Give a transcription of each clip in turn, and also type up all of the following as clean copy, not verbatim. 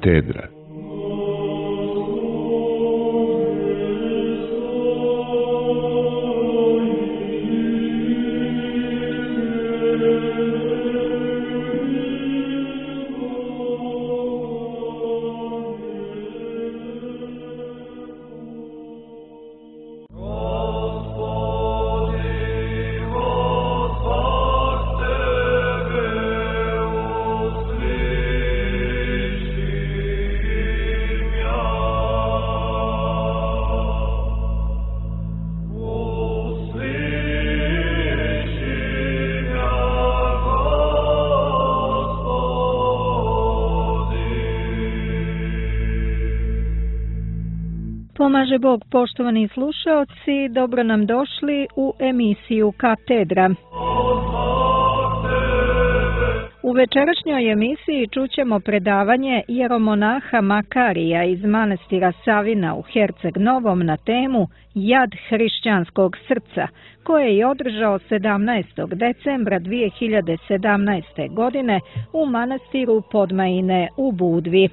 Katedra. Pomaže Bog, poštovani slušaoci, dobro nam došli u emisiju Katedra. U večerašnjoj emisiji čućemo predavanje jeromonaha Makarija iz manastira Savina u Herceg Novom na temu Jad hrišćanskog srca, koje je održao 17. decembra 2017. godine u manastiru Podmajine u Budvi.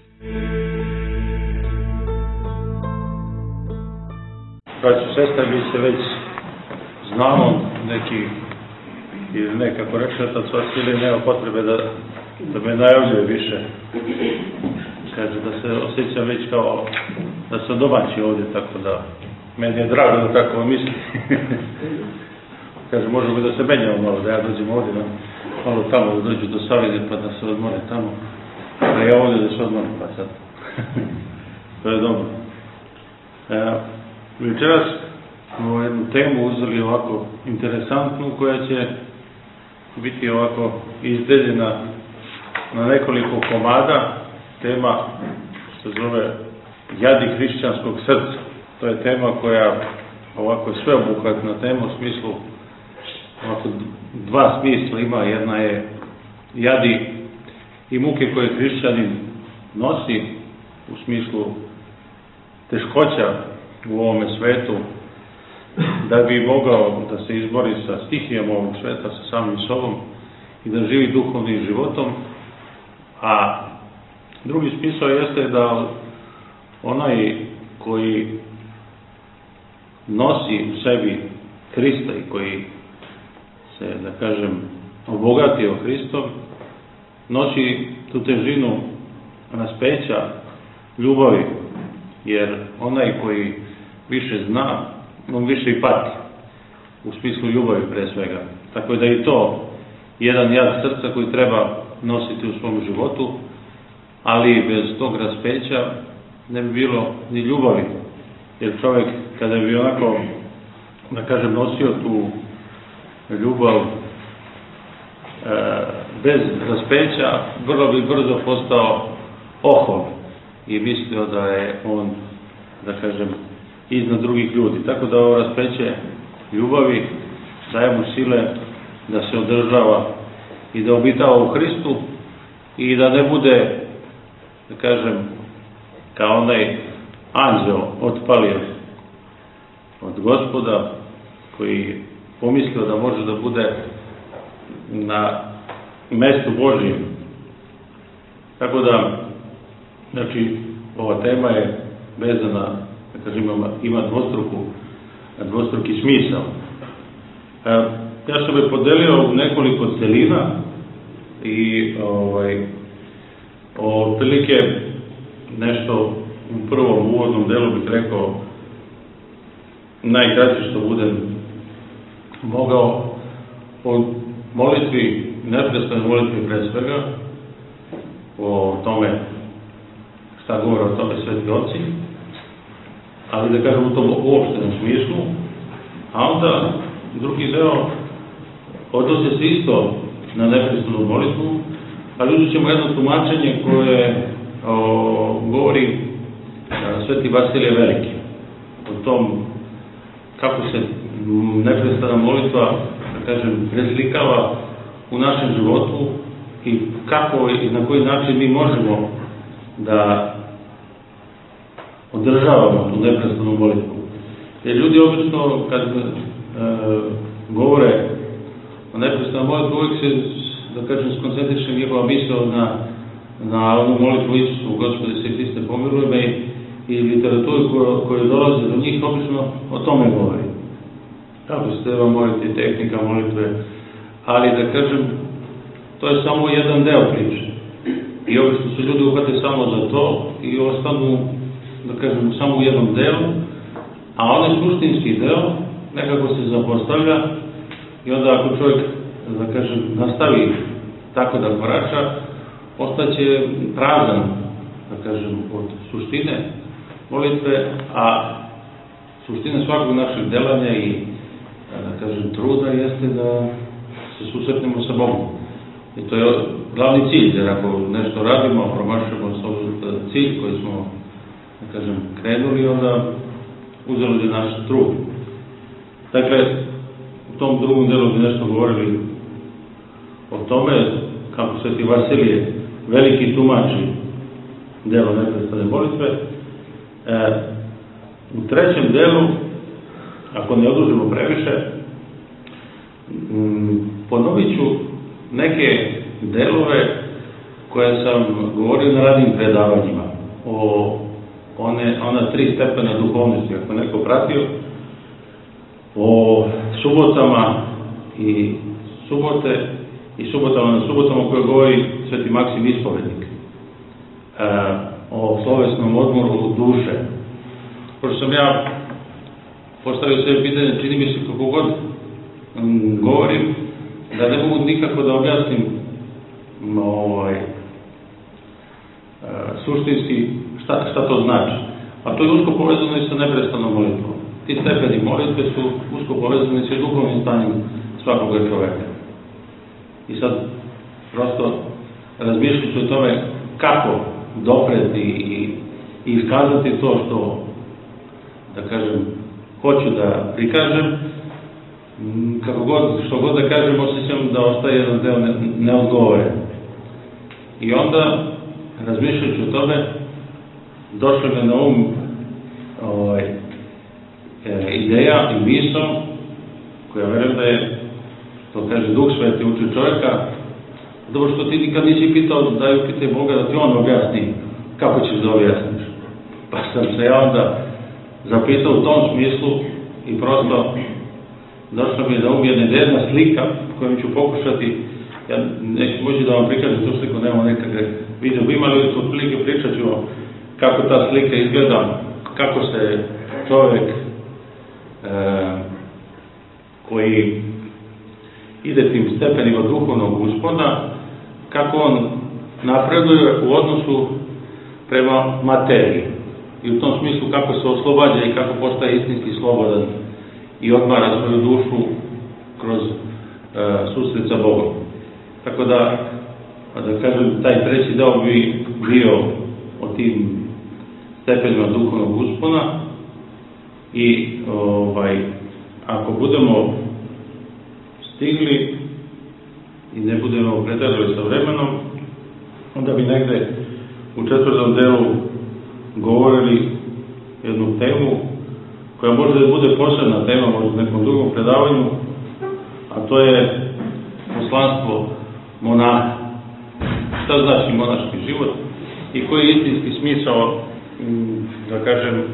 Braćo, sestre, mi se već znamo neki, ili nekako rekli otac Vasilij, nema potrebe da me najavljuje više. Kaže da se osjećam već kao da sam domaći ovdje, tako da meni je drago da tako misli. Kaže, možemo da se menjamo malo, da ja dođem ovdje, malo tamo, da dođu do Savine pa da se odmore tamo, a ja ovdje da se odmorim pa sad. To je dobro. Večeras smo jednu temu uzeli ovako interesantnu, koja će biti ovako izdeljena na nekoliko komada. Tema se zove Jadi hrišćanskog srca. To je tema koja ovako je sveobuhvatna tema u smislu, ovako dva smisla ima. Jedna je jadi i muke koje hrišćanin nosi u smislu teškoća u ovome svetu, da bi mogao da se izbori sa stihijama ovog sveta, sa samim sobom i da živi duhovnim životom. A drugi smisao jeste da onaj koji nosi u sebi Hrista i koji se, da kažem, obogatio Hristom, nosi tu težinu raspeća, ljubavi, jer onaj koji više zna, on više i pati, u smislu ljubavi pre svega. Tako da i to jedan jad srca koji treba nositi u svom životu, ali bez tog raspeća ne bi bilo ni ljubavi. Jer čovjek kada bi onako, da kažem, nosio tu ljubav bez raspeća, vrlo bi brzo postao ohol i mislio da je on, da kažem, iznad drugih ljudi. Tako da ovo raspeće ljubavi daje mu sile da se održava i da obitava u Hristu i da ne bude, da kažem, kao onaj anđeo otpalio od Gospoda, koji pomislio da može da bude na mestu Božijem. Tako da, znači, ova tema je vezana, da kažem, ima dvostruki smisao. Ja sam je podelio u nekoliko celina i otprilike nešto u prvom uvodnom delu bih rekao najkraće što budem mogao o molitvi, neprestanoj molitvi pre svega, o tome šta govore o tome sveti oci, ali da kažem u tom uopštenom smislu, a onda drugi deo odnose se isto na neprestanu molitvu, ali uzet ćemo jedno tumačenje koje govori sveti Vasilije Veliki o tom kako se neprestana molitva, da kažem, preslikava u našem životu i kako i na koji način mi možemo da održavamo tu neprestanu molitvu. Jer ljudi obično kad govore o neprestanoj molitvi, uvijek se, da kažem, skoncentriše njihova misao na na onu molitvu Isusu, Gospode se Hriste pomiluj me, i literaturi koje dolaze do njih obično o tome govori. Kako se treba moliti, tehnika molitve, ali da kažem, to je samo jedan deo priče. I obično se ljudi uhvate samo za to i ostanu, da kažem, samo u jednom delu, a onaj suštinski deo nekako se zapostavlja i onda ako čovjek, da kažem, nastavi tako da korača, ostaće prazan, da kažem, od suštine molitve, a suština svakog našeg delanja i, da kažem, truda jeste da se susretnemo sa Bogom. I to je glavni cilj, jer ako nešto radimo, promašamo cilj koji smo, da kažem, krenuli, onda uzeli naš trud. Dakle, u tom drugom delu bi nešto govorili o tome kako Sveti Vasilije, veliki tumači delo neprestane molitve. U trećem delu, ako ne odužimo previše, ponovit ću neke delove koje sam govorio na radnim predavanjima o ona 3 stepena duhovnosti, ako neko pratio, o subotama i subote i subotama na subotama koje govori Sveti Maksim Ispovednik, o slovesnom odmoru duše. Pošto sam ja postavio sve pitanje, čini mi se kako god govorim, da ne mogu nikako da objasnim suštinski šta to znači. A to je usko povezano i sa neprestanom molitvom. Ti stepeni molitve su usko povezani sa duhovnim stanjem svakoga čoveka. I sad prosto razmišljati o tome kako dopreti i iskazati to što, da kažem, hoću da prikažem, što god da kažem, osjećam da ostaje jedan deo neodgovoren. I onda, razmišljajući o tome, došla me na ideja i misao, koja verujem da je, to kaže Duh Sveti, uči čovjeka, dobro što ti nikad nisi pitao, daj upitaj Boga da ti on objasni kako ćeš da objasniš. Pa sam se ja onda zapitao u tom smislu i prosto došla mi je da umijene jedna slika kojom ću pokušati, ja neću moći da vam prikažem tu sliku, nemamo nekakve video, imali otprilike pričat ću kako ta slika izgleda, kako se čovjek koji ide tim stepenima duhovnog uspona, kako on napreduje u odnosu prema materiji. I u tom smislu kako se oslobađa i kako postaje istinski slobodan i odmara svoju dušu kroz susret sa Bogom. Tako da kažem, taj treći deo bi bio o tim stepenima duhovnog uspona i ako budemo stigli i ne budemo preterali sa vremenom, onda bi negde u 4. delu govorili jednu temu koja može da bude posebna tema, možda u nekom drugom predavanju, a to je poslanstvo monaha. Šta znači monaški život i koji je istinski smisao, da kažem,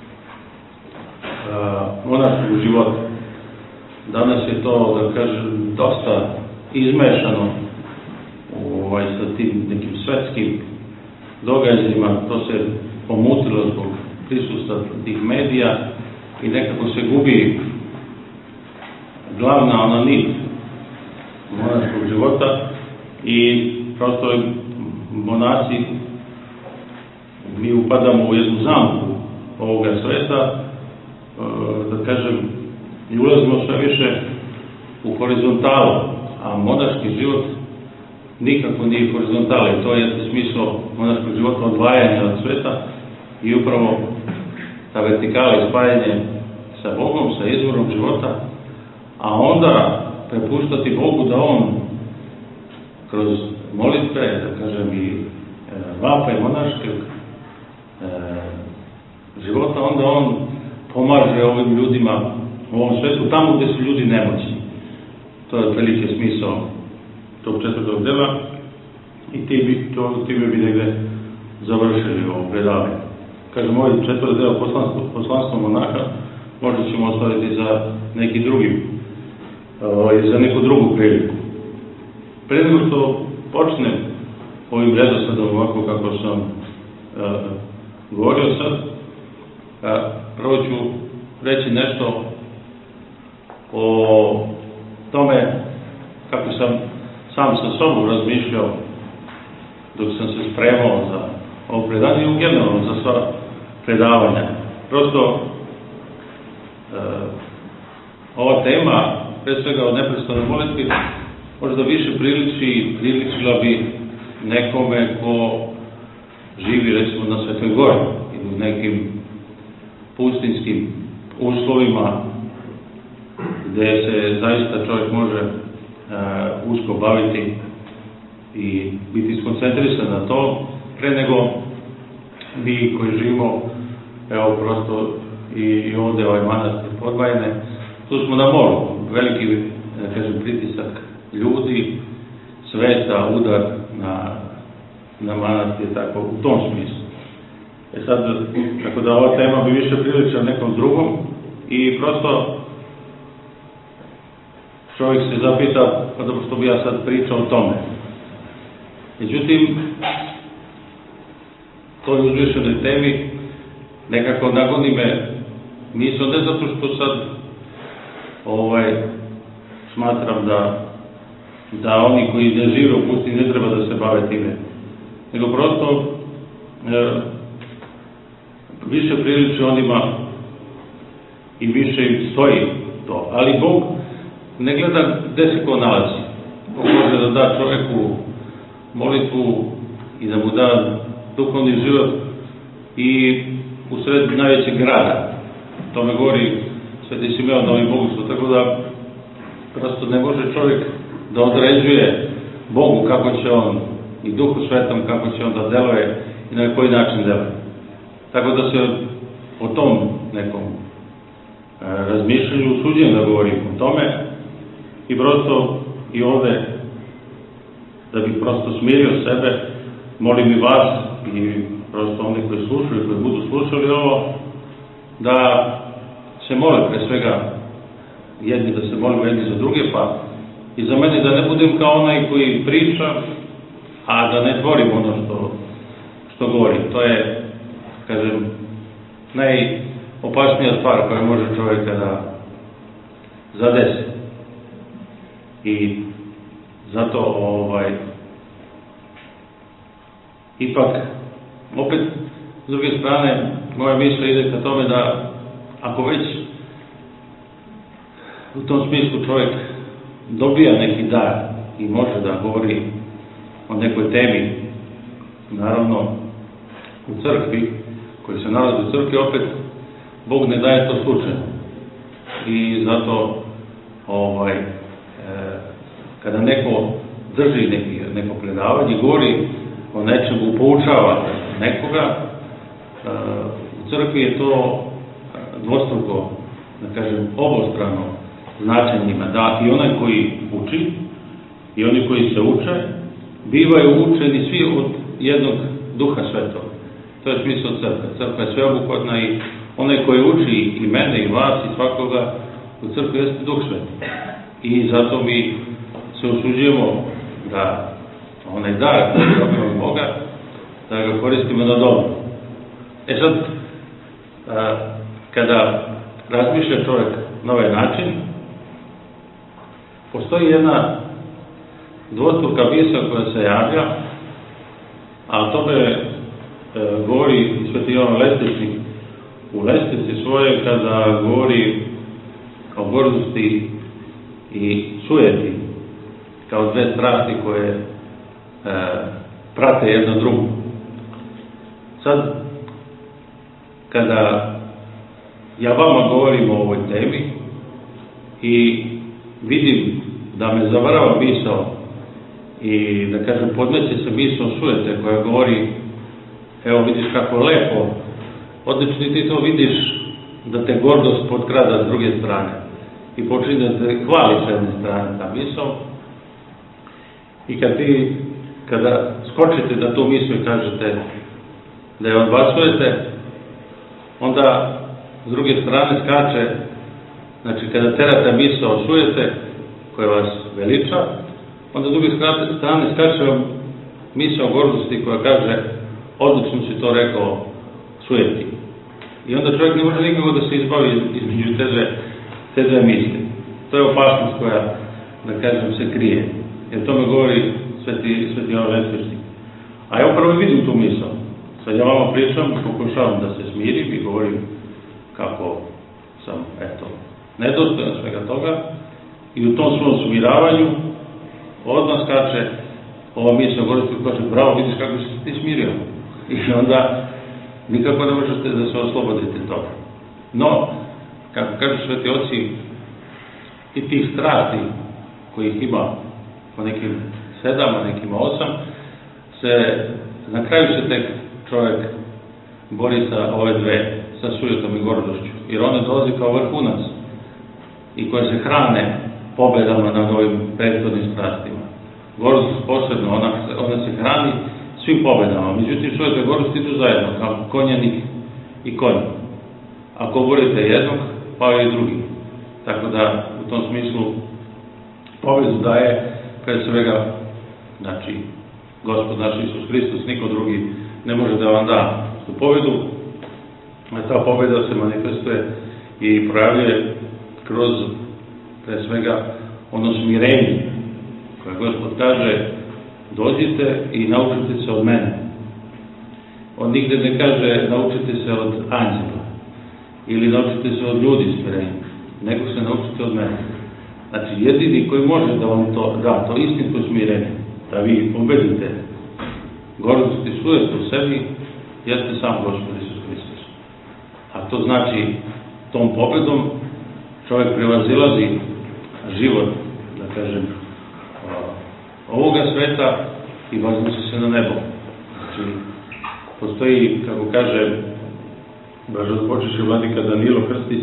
monaškog života. Danas je to, da kažem, dosta izmešano sa tim nekim svetskim događajima, to se pomutilo zbog prisustva tih medija i nekako se gubi glavna ona nit monaškog života i prosto monaci, mi upadamo u jednu zamku ovoga sveta, da kažem, i ulazimo sve više u horizontalu, a monaški život nikako nije horizontala i to je smisao monaškog života, odvajanja od sveta i upravo ta vertikala i spajanje sa Bogom, sa izvorom života, a onda prepuštati Bogu da on kroz molitve, da kažem, i vapaj monaškog života, onda on pomaže ovim ljudima u ovom svetu, tamo gde su ljudi nemoćni. To je veliki smisao tog 4. dela. i time bi negde završili ovo predavanje. Kažem, ovaj četvrti deo poslanstva monaha možda ćemo ostaviti za neki drugi, za neku drugu priliku. Pre nego što počnem ovim redosledom ovako kako sam govorio sad, prvo ću reći nešto o tome kako sam sam sa sobom razmišljao dok sam se spremao za ovo predavanje i generalno za sva predavanja. Prosto ova tema, pre svega od neprestane bolesti, možda više priličila bi nekome ko živi recimo na Svetoj Gori ili u nekim pustinskim uslovima gde se zaista čovjek može usko baviti i biti skoncentrisan na to, pre nego mi koji živimo, evo prosto i ovde ovaj manastir Podbajine, tu smo na moru, veliki, da kažem, pritisak ljudi, sveta, udar na manastir, tako, u tom smislu. Sad, tako da ova tema bi više priličila nekom drugom i prosto čovjek se zapita, pa dobro što bi ja sad pričao o tome. Međutim, toj uzvišenoj temi nekako nagoni me misao, ne zato što sad smatram da oni koji ne žive u pustini ne treba da se bave time, nego prosto više priliči onima i više im stoji to. Ali Bog ne gleda gde se ko nalazi. Bog može da da čoveku molitvu i da mu da duhovni život i u sred najvećeg grada. To me govori Sveti Simeon Novi Bogoslov, tako da prosto ne može čovjek da određuje Bogu kako će on i Duhu Svetom kako će on da deluje i na koji način deluje. Tako da se o tom nekom razmišljanju usuđujem da govorim o tome i prosto i ovde da bih prosto smirio sebe, molim i vas i prosto oni koji slušaju, koji budu slušali ovo, da se mole pre svega jedni, da se molimo jedni za druge, pa i za mene da ne budem kao onaj koji priča, a da ne tvorim ono što govorim. To je, kažem, najopasnija stvar koja može čovjeka da zadesi. I zato ipak opet s druge strane moja misla ide ka tome da ako već u tom smislu čovjek dobija neki dar i može da govori o nekoj temi, naravno u crkvi, koji se nalazi u crkvi, opet Bog ne daje to slučajno. I zato kada neko drži neko predavanje, govori o nečemu, poučava nekoga, u crkvi je to dvostruko, da kažem, obostrano značenjima, da i onaj koji uči i oni koji se uče bivaju učeni svi od jednog Duha Svetog. To je smisao crkve. Crkva je sveobuhvatna i onaj koji uči i mene i vas i svakoga u crkvi jeste Duh Sveti. I zato mi se usuđujemo da onaj dar od Boga, da ga koristimo na dobro. Sad, kada razmišlja čovjek na ovaj način, postoji jedna dvostruka misao koja se javlja, a o tome govori i Sveti Jovan Lestičnik u Lestici svoje, kada govori o gordosti i sujeti, kao dve strasti koje prate jedno drugo. Sad, kada ja vama govorim o ovoj temi i vidim da me zavarava misao i da kažem podmeće se misao sujete koja govori, evo vidiš kako lepo, odlično i ti to vidiš da te gordost potkrada s druge strane i počinje da te hvali s jedne strane ta misao. I kad ti kada skočite da tu mislu i kažete da je odbacujete, onda s druge strane skače, znači kada terate misao osujete, koja vas veliča, onda s druge strane skače vam misao gordosti koja kaže odlično si to rekao, sujeti. I onda čovjek ne može nikako da se izbavi između te dve misli. To je opasnost koja, da kažem, se krije. Jer to me govori Sveti Jovan Lentvešnik. A ja upravo vidim tu misao. Sad ja vama pričam, pokušavam da se smirim i govorim kako sam, nedostojan svega toga. I u tom svom smiravanju odmah skače ova misao gordosti koja kaže, bravo, vidiš kako si ti smirio. I onda nikako ne možete da se oslobodite toga. No, kako kažu sveti oci, i tih strasti kojih ima po nekim 7, a nekim 8, na kraju se tek čovjek bori sa ove dve, sa sujetom i gordošću, jer one dolazi kao vrhunac i koje se hrane pobedama nad ovim prethodnim strastima. Gordost posebno, ona se hrani svim pobedama, međutim sujeta i gordost idu zajedno, kao konjanik i konj. Ako borite jednog, pa i drugi. Tako da, u tom smislu, pobedu daje, pre svega, znači, Gospod naš Isus Hristos, niko drugi ne može da vam da tu pobedu, a ta pobeda se manifestuje i projavljuje kroz, pre svega, ono smirenje, koje Gospod kaže, dođite i naučite se od mene. On nigde ne kaže, naučite se od anđela, ili naučite se od ljudi smirenja, nego se naučite od mene. Znači, jedini koji može da vam to da, to istinsko smirenje, da vi pobedite gordost i sujet u sebi, jeste sam Gospod Isus Hristos. A to znači, tom pobedom čovjek prevazilazi život, da kažem, ovoga sveta i vaznosi se na nebo. Znači, postoji, kako kaže blaženopočivši vladika Danilo Krstić,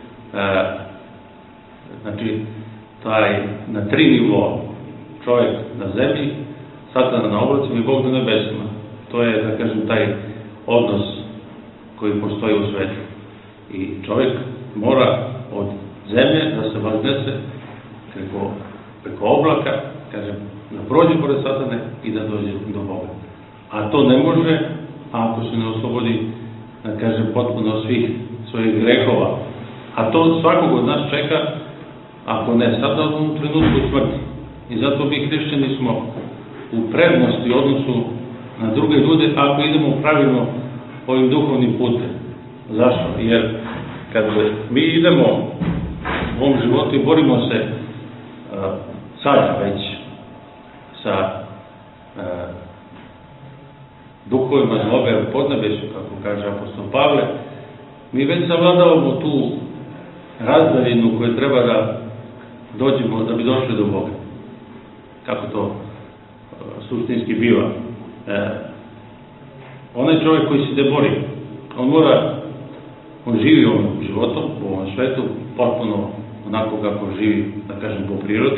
znači, na 3 nivoa, čovjek na zemlji, Satana na oblacima i Bog na nebesima. To je, da kažem, taj odnos koji postoji u svetu. I čovjek mora od zemlje da se vaznese preko oblaka, kažem, da prođe pored Satane i da dođe do Boga. A to ne može ako se ne oslobodi, da kažem, potpuno svih svojih grehova. A to svakog od nas čeka, ako ne sada, u trenutku smrti. I zato mi hrišćani smo u prednosti u odnosu na druge ljude ako idemo pravilno ovim duhovnim putem. Zašto? Jer kad mi idemo u ovom životu i borimo se sad već sa duhovima zlobe u podnebesu, kako kaže apostol Pavle, mi već savladavamo tu razdaljinu koju treba da dođemo, da bi došli do Boga. Kako to suštinski biva. Onaj čovjek koji se bori, on živi ovim životom, u ovom svetu, potpuno onako kako živi, da kažem, po prirodi,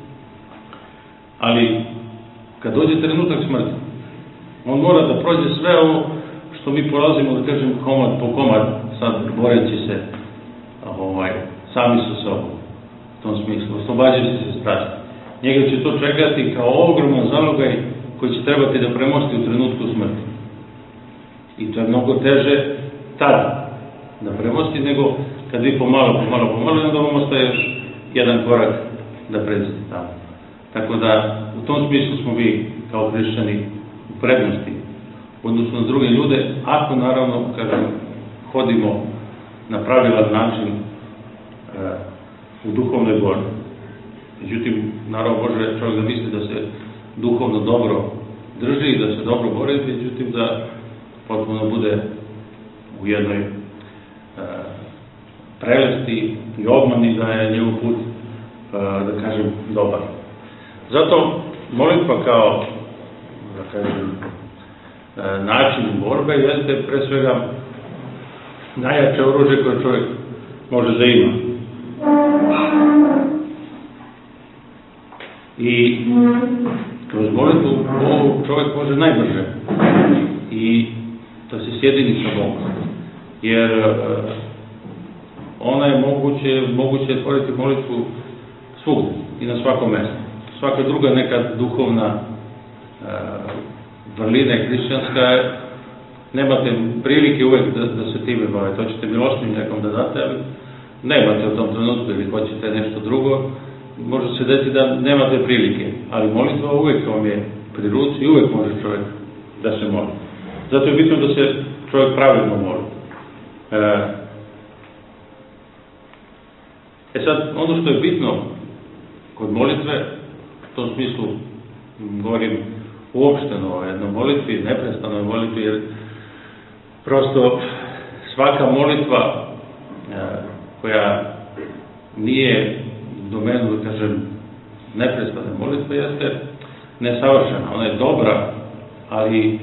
ali kad dođe trenutak smrti, on mora da prođe sve ovo što mi prolazimo, da kažem, komad po komad, sad boreći se sami sa sobom, u tom smislu, oslobađajući se strasti. Njega će to čekati kao ogroman zalogaj koji će trebati da premosti u trenutku smrti. I to je mnogo teže tada da premosti nego kad vi pomalo i onda vam ostaje još jedan korak da pređete tamo. Tako da u tom smislu smo vi kao hrišćani u prednosti u odnosu na druge ljude, ako naravno, kažem, hodimo na pravilan način u duhovnoj borbi. Međutim, naravno može čovjek da misli da se duhovno dobro drži i da se dobro bori, međutim da potpuno bude u jednoj prelesti i obmani da je njegov put, da kažem, dobar. Zato molitva kao, da kažem, način borbe jeste pre svega najjače oružje koje čovjek može da ima. I kroz molitvu čovjek može najbrže i da se sjedini sa Bogom. Jer ona je moguće otvoriti molitvu svugdje i na svakom mjestu. Svaka druga neka duhovna vrlina hrišćanska, nemate prilike uvek da se time bavite. Hoćete milostinju nekom da date, ali nemate u tom trenutku ili hoćete nešto drugo. Može se desiti da nemate prilike, ali molitva uvek vam je pri ruci i uvek može čovjek da se moli. Zato je bitno da se čovjek pravilno moli. Sad, ono što je bitno kod molitve, u tom smislu govorim uopšteno o jednoj molitvi, neprestanoj molitvi, jer prosto svaka molitva koja nije u domenu, da kažem, neprestane molitve, jeste nesavršena. Ona je dobra, ali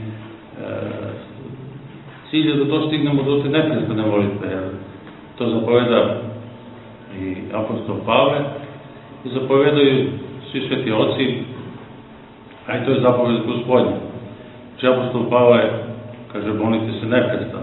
cilj je da dostignemo do te neprestane molitve, jer to zapoveda i apostol Pavle i zapovedaju svi sveti oci, a i to je zapoved Gospodnja. Znači apostol Pavle kaže, molite se neprestano.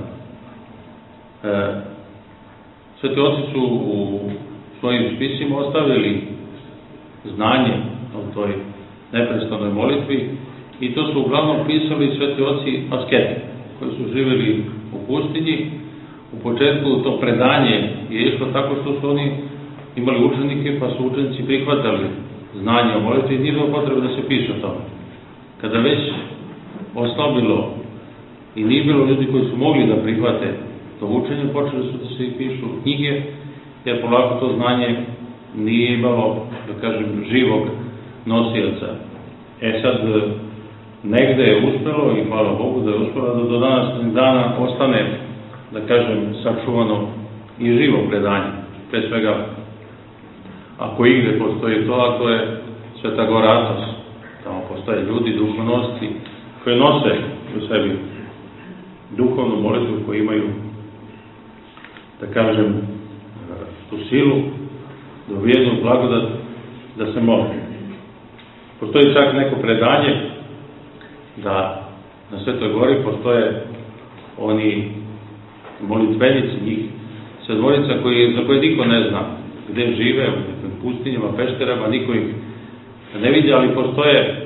Sveti oci su u svojim spisima ostavili znanje o toj neprestanoj molitvi i to su uglavnom pisali sveti oci asketi koji su živjeli u pustinji. U početku to predanje je išlo tako što su oni imali učenike, pa su učenici prihvatali znanje o molitvi i nije bilo potrebe da se piše o tome. Kada već oslabilo i nije bilo ljudi koji su mogli da prihvate to učenje, počeli su da se i pišu knjige, jer polako to znanje nije imalo, da kažem, živog nosioca. Sad, negde je uspelo i hvala Bogu da je uspelo da do dana ostane, da kažem, sačuvano i živo predanje. Pre svega, ako igde postoji to, a to je Sveta Gora Atos. Tamo postoje ljudi, duhovnosti, koji nose u sebi duhovnu molitvu, koji imaju, da kažem, tu silu, dobijednu blagodat da se moli. Postoji čak neko predanje da na Svetoj Gori postoje oni molitvenici, njih sedmorica za koje niko ne zna gde žive, u pustinjama, pešterama, niko ih ne vidi, ali postoje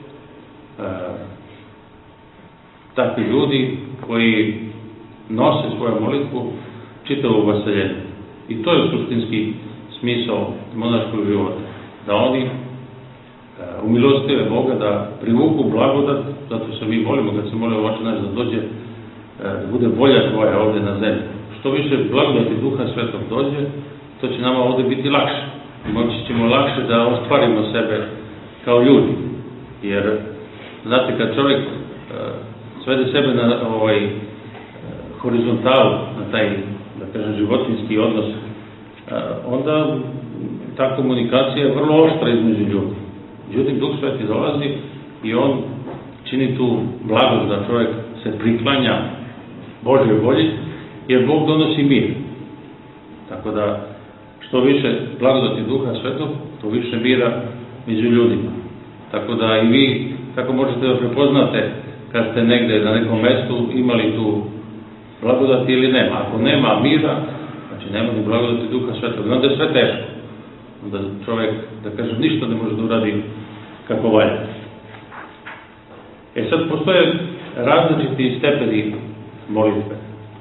takvi ljudi koji nose svoju molitvu čitavog vaseljenja. I to je suštinski smisao monaškog života. Da oni umilostive Boga, da privuku blagodat, zato se mi molimo, kad se molimo Oče naš, da dođe, da bude volja tvoja ovdje na zemlji. Što više blagodati Duha Svetog dođe, to će nama ovdje biti lakše. Moći ćemo lakše da ostvarimo sebe kao ljudi. Jer, znate, kad čovjek svede sebe na horizontalu, na taj, da kažem, životinski odnos, onda ta komunikacija je vrlo oštra između ljudi. Međutim, Duh Sveti dolazi i on čini tu blagost da čovjek se priklanja Božjoj volji, jer Bog donosi mir. Tako da, što više blagodati Duha Svetog, to više mira među ljudima. Tako da i vi tako možete da prepoznate kad ste negde na nekom mestu imali tu blagodati ili nema. Ako nema mira, znači nema ni blagodati Duha Svetog, onda je sve teško. Onda čovjek, da kažem, ništa ne može da uradi kako valja. Sad postoje različiti stepeni molitve.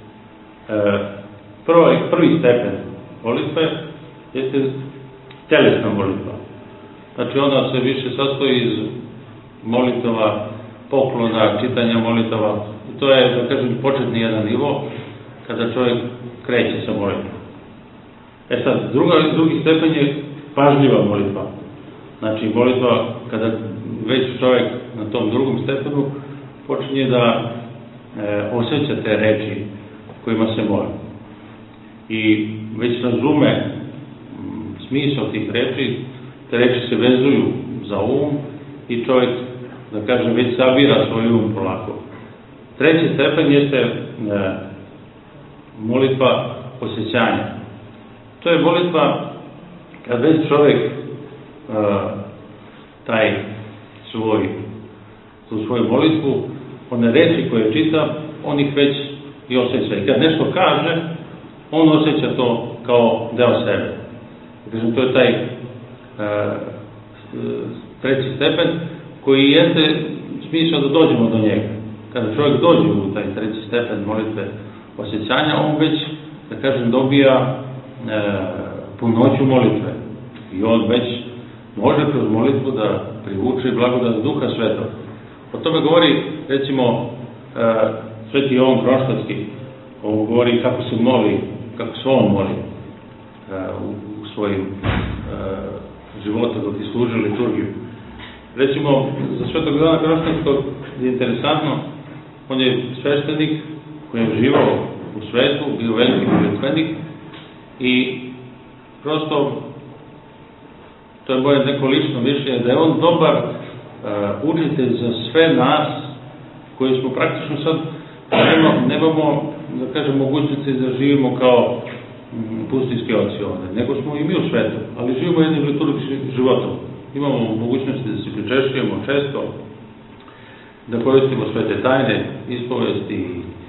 Prvi stepen molitve jeste telesna molitva. Znači ona se više sastoji iz molitava, poklona, čitanja molitava. I to je, da kažem, početni jedan nivo kada čovjek kreće sa molitvom. Sad, drugi stepen je pažljiva molitva. Znači, molitva, kada već čovjek na tom drugom stepenu počinje da osjeća te reči kojima se moli. I već razume smisao tih reči, te reči se vezuju za i čovjek, da kažem, već sabira svoj polako. Treći stepen jeste molitva osjećanja. To je molitva kad već čovjek taj tu svoju molitvu, one reči koje čita, on ih već i osjeća. I kad nešto kaže, on osjeća to kao deo sebe. Kažem, to je taj treći stepen koji jeste smisao da dođemo do njega. Kada čovjek dođe u taj treći stepen molitve osjećanja, on već, da kažem, dobija punoću molitve. I on već može kroz molitvu da privuče blagodat Duha Svetog. O tome govori, recimo, Sveti Jovan Kronštatski. On govori kako se moli, kako se on moli u svojim životu dok je služio liturgiju. Recimo, za Svetog Jovana Kronštatskog je interesantno, on je sveštenik koji je živao u svetu, bio veliki sveštenik i prosto, to je moje neko lično mišljenje, da je on dobar učitelj za sve nas koji smo praktično sad nemamo, da kažem, mogućnosti da živimo kao pustinski oci ovde, nego smo i mi u svetu, ali živimo jednim liturgijskim životom. Imamo mogućnosti da se pričešćujemo često, da koristimo svete tajne, ispovesti,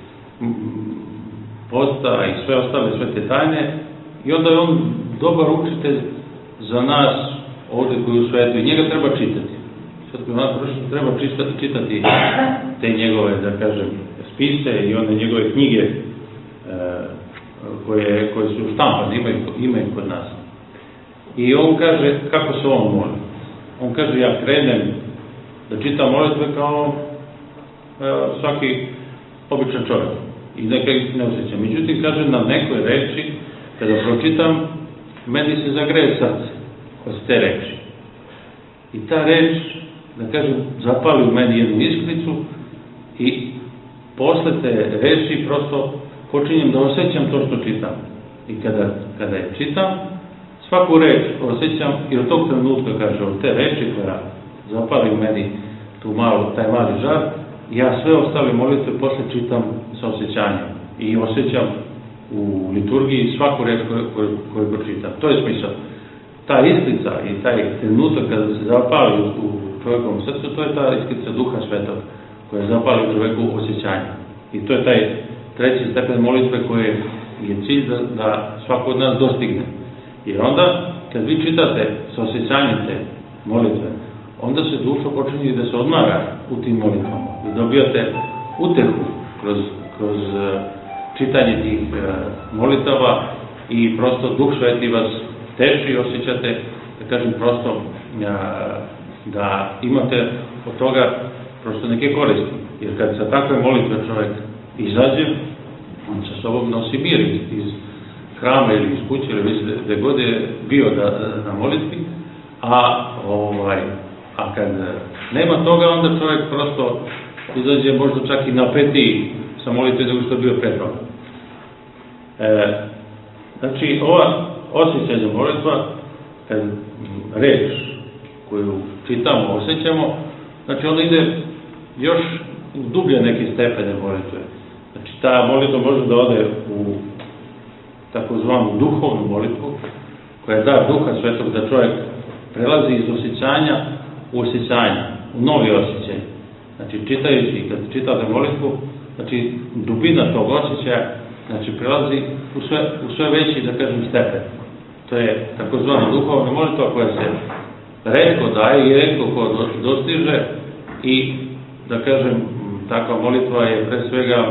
posta i sve ostale svete tajne, i onda je on dobar učitelj za nas ovde koji u svetu, i njega treba čitati. Treba čitati te njegove, da kažem, spise i one njegove knjige koje su štampane, ima ih kod nas. I on kaže kako se on moli. On kaže, ja krenem da čitam molitve kao svaki običan čovjek i neka ih ne osjećam. Međutim, kaže, na nekoj reči, kada pročitam, meni se zagreje srce od te reči. I ta reč, da kažem, zapali u meni jednu iskricu i posle te reči prosto počinjem da osjećam to što čitam. I kada je čitam, svaku reč osjećam i od tog trenutka, kaže, od te reči koja zapali u meni taj mali žar, ja sve ostale molitve posle čitam sa osjećanjem i osjećam u liturgiji svaku reč koju pročitam. To je smisao. Ta iskrica i taj trenutak kada se zapali u čovjekovom srcu, to je ta iskrica Duha Svetog koja zapali u čovjeku osjećanje. I to je taj treći stepen molitve koji je cilj da svako od nas dostigne. Jer onda, kad vi čitate sa osjećanjem te molitve, onda se duša počinje da se odmara u tim molitvama. Da dobijate utehu kroz čitanje tih molitava i prosto Duh Sveti vas teši i osjećate, da kažem, prosto da imate od toga prosto neke koristi. Jer kad sa takve molitve čovjek izađe, on sa sobom nosi mir iz hrama ili iz kuće ili gde god je bio na molitvi, a kad nema toga, onda čovjek prosto izađe možda čak i napetiji sa molitve nego što je bio pre toga. Znači, ova osjećanja molitva, kad reč koju čitamo, osjećamo, znači onda ide još dublje neke stepene molitve. Znači, ta molitva može da ode u takozvanu duhovnu molitvu, koja da Duha Svetog da čovjek prelazi iz osjećanja u osjećanje, u novi osjećaj. Znači, čitajući, kad čitate molitvu, znači, dubina tog osjećaja, znači, prelazi u sve veći, da kažem, stepen. To je takozvana duhovna molitva koja se retko daje i retko ko dostiže i, da kažem, takva molitva je pre svega,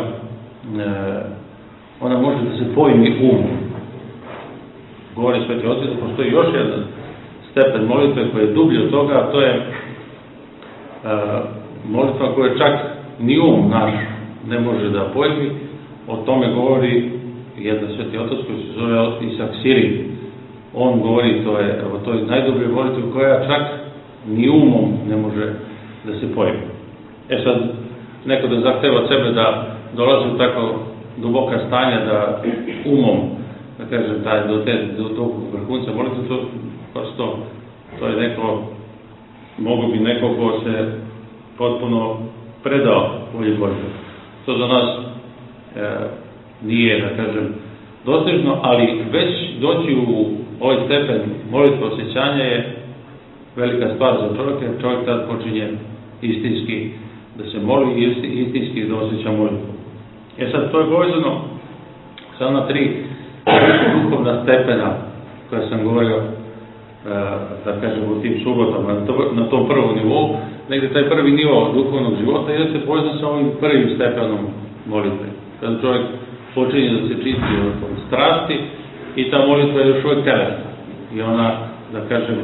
ona može da se pojmi umom. Govori Sveti Oci da postoji još jedan stepen molitve koji je dublji od toga, a to je molitva koja čak ni um naš ne može da pojmi. O tome govori jedan Sveti Otac koji se zove Isak Sirin. On govori o toj najdubljoj molitvi koja čak ni umom ne može da se pojmi. Sad, neko da zahteva od sebe da dolazi u tako duboka stanja da umom, da kažem, do tog vrhunca molitve, to je neko, mogo bi neko ko se potpuno predao volji Božjoj. To za nas nije, da kažem, dostižno, ali već doći u ovaj stepen molitve osjećanja je velika stvar za čovjeka, jer čovjek tad počinje istinski da se moli i istinski da osjeća molitvu. Sad, to je povezano sa ona 3 duhovna stepena koja sam govorio, da kažem, u tim subotama, na tom prvom nivou, negdje taj prvi nivo duhovnog života jeste povezan sa ovim prvim stepenom molitve. Kada čovjek počinje da se čisti od strasti i ta molitva je još uvijek telesna. I ona, da kažem,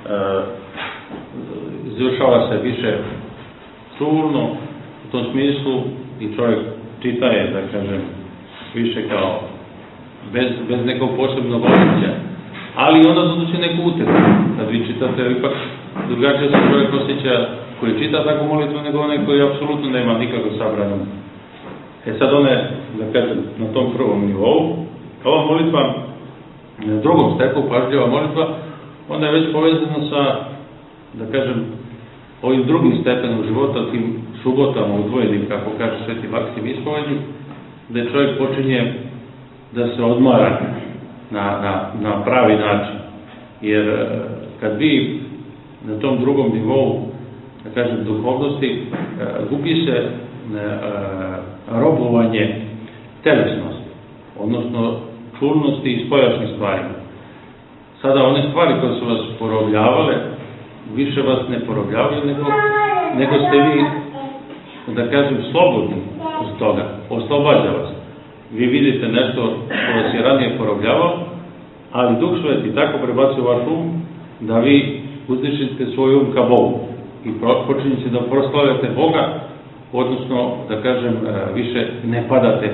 izvršava se više čulno, u tom smislu, i čovjek čita je, da kažem, više kao bez nekog posebnog osjećaja. Ali ona donosi neku uteku. Kad vi čitate, ipak drugačije se čovjek osjeća koji čita takvu molitvu nego onaj koji apsolutno nema nikako sabranu. Sad one, da kažem, na tom prvom nivou, ova molitva, na drugom stepu, pažljiva molitva, onda je već povezana sa, da kažem, ovim drugim stepenom života, tim subotama udvojenim, kako kaže Sveti Maksimu ispovednik, gde čovjek počinje da se odmara na pravi način. Jer kad vi na tom drugom nivou, da kažem, duhovnosti, gubi se robovanje telesnosti, odnosno čulnosti i spoljašnjih stvari. Sada one stvari koje su vas porobljavale, više vas ne porobljavaju, nego ste vi, da kažem, slobodni od toga, oslobađa vas. Vi vidite nešto što vas je ranije porobljavalo, ali Duh Sveti tako prebacuje vaš um da vi uzdišite svoj um ka Bogu i počinjete da proslavljate Boga, odnosno, da kažem, više ne padate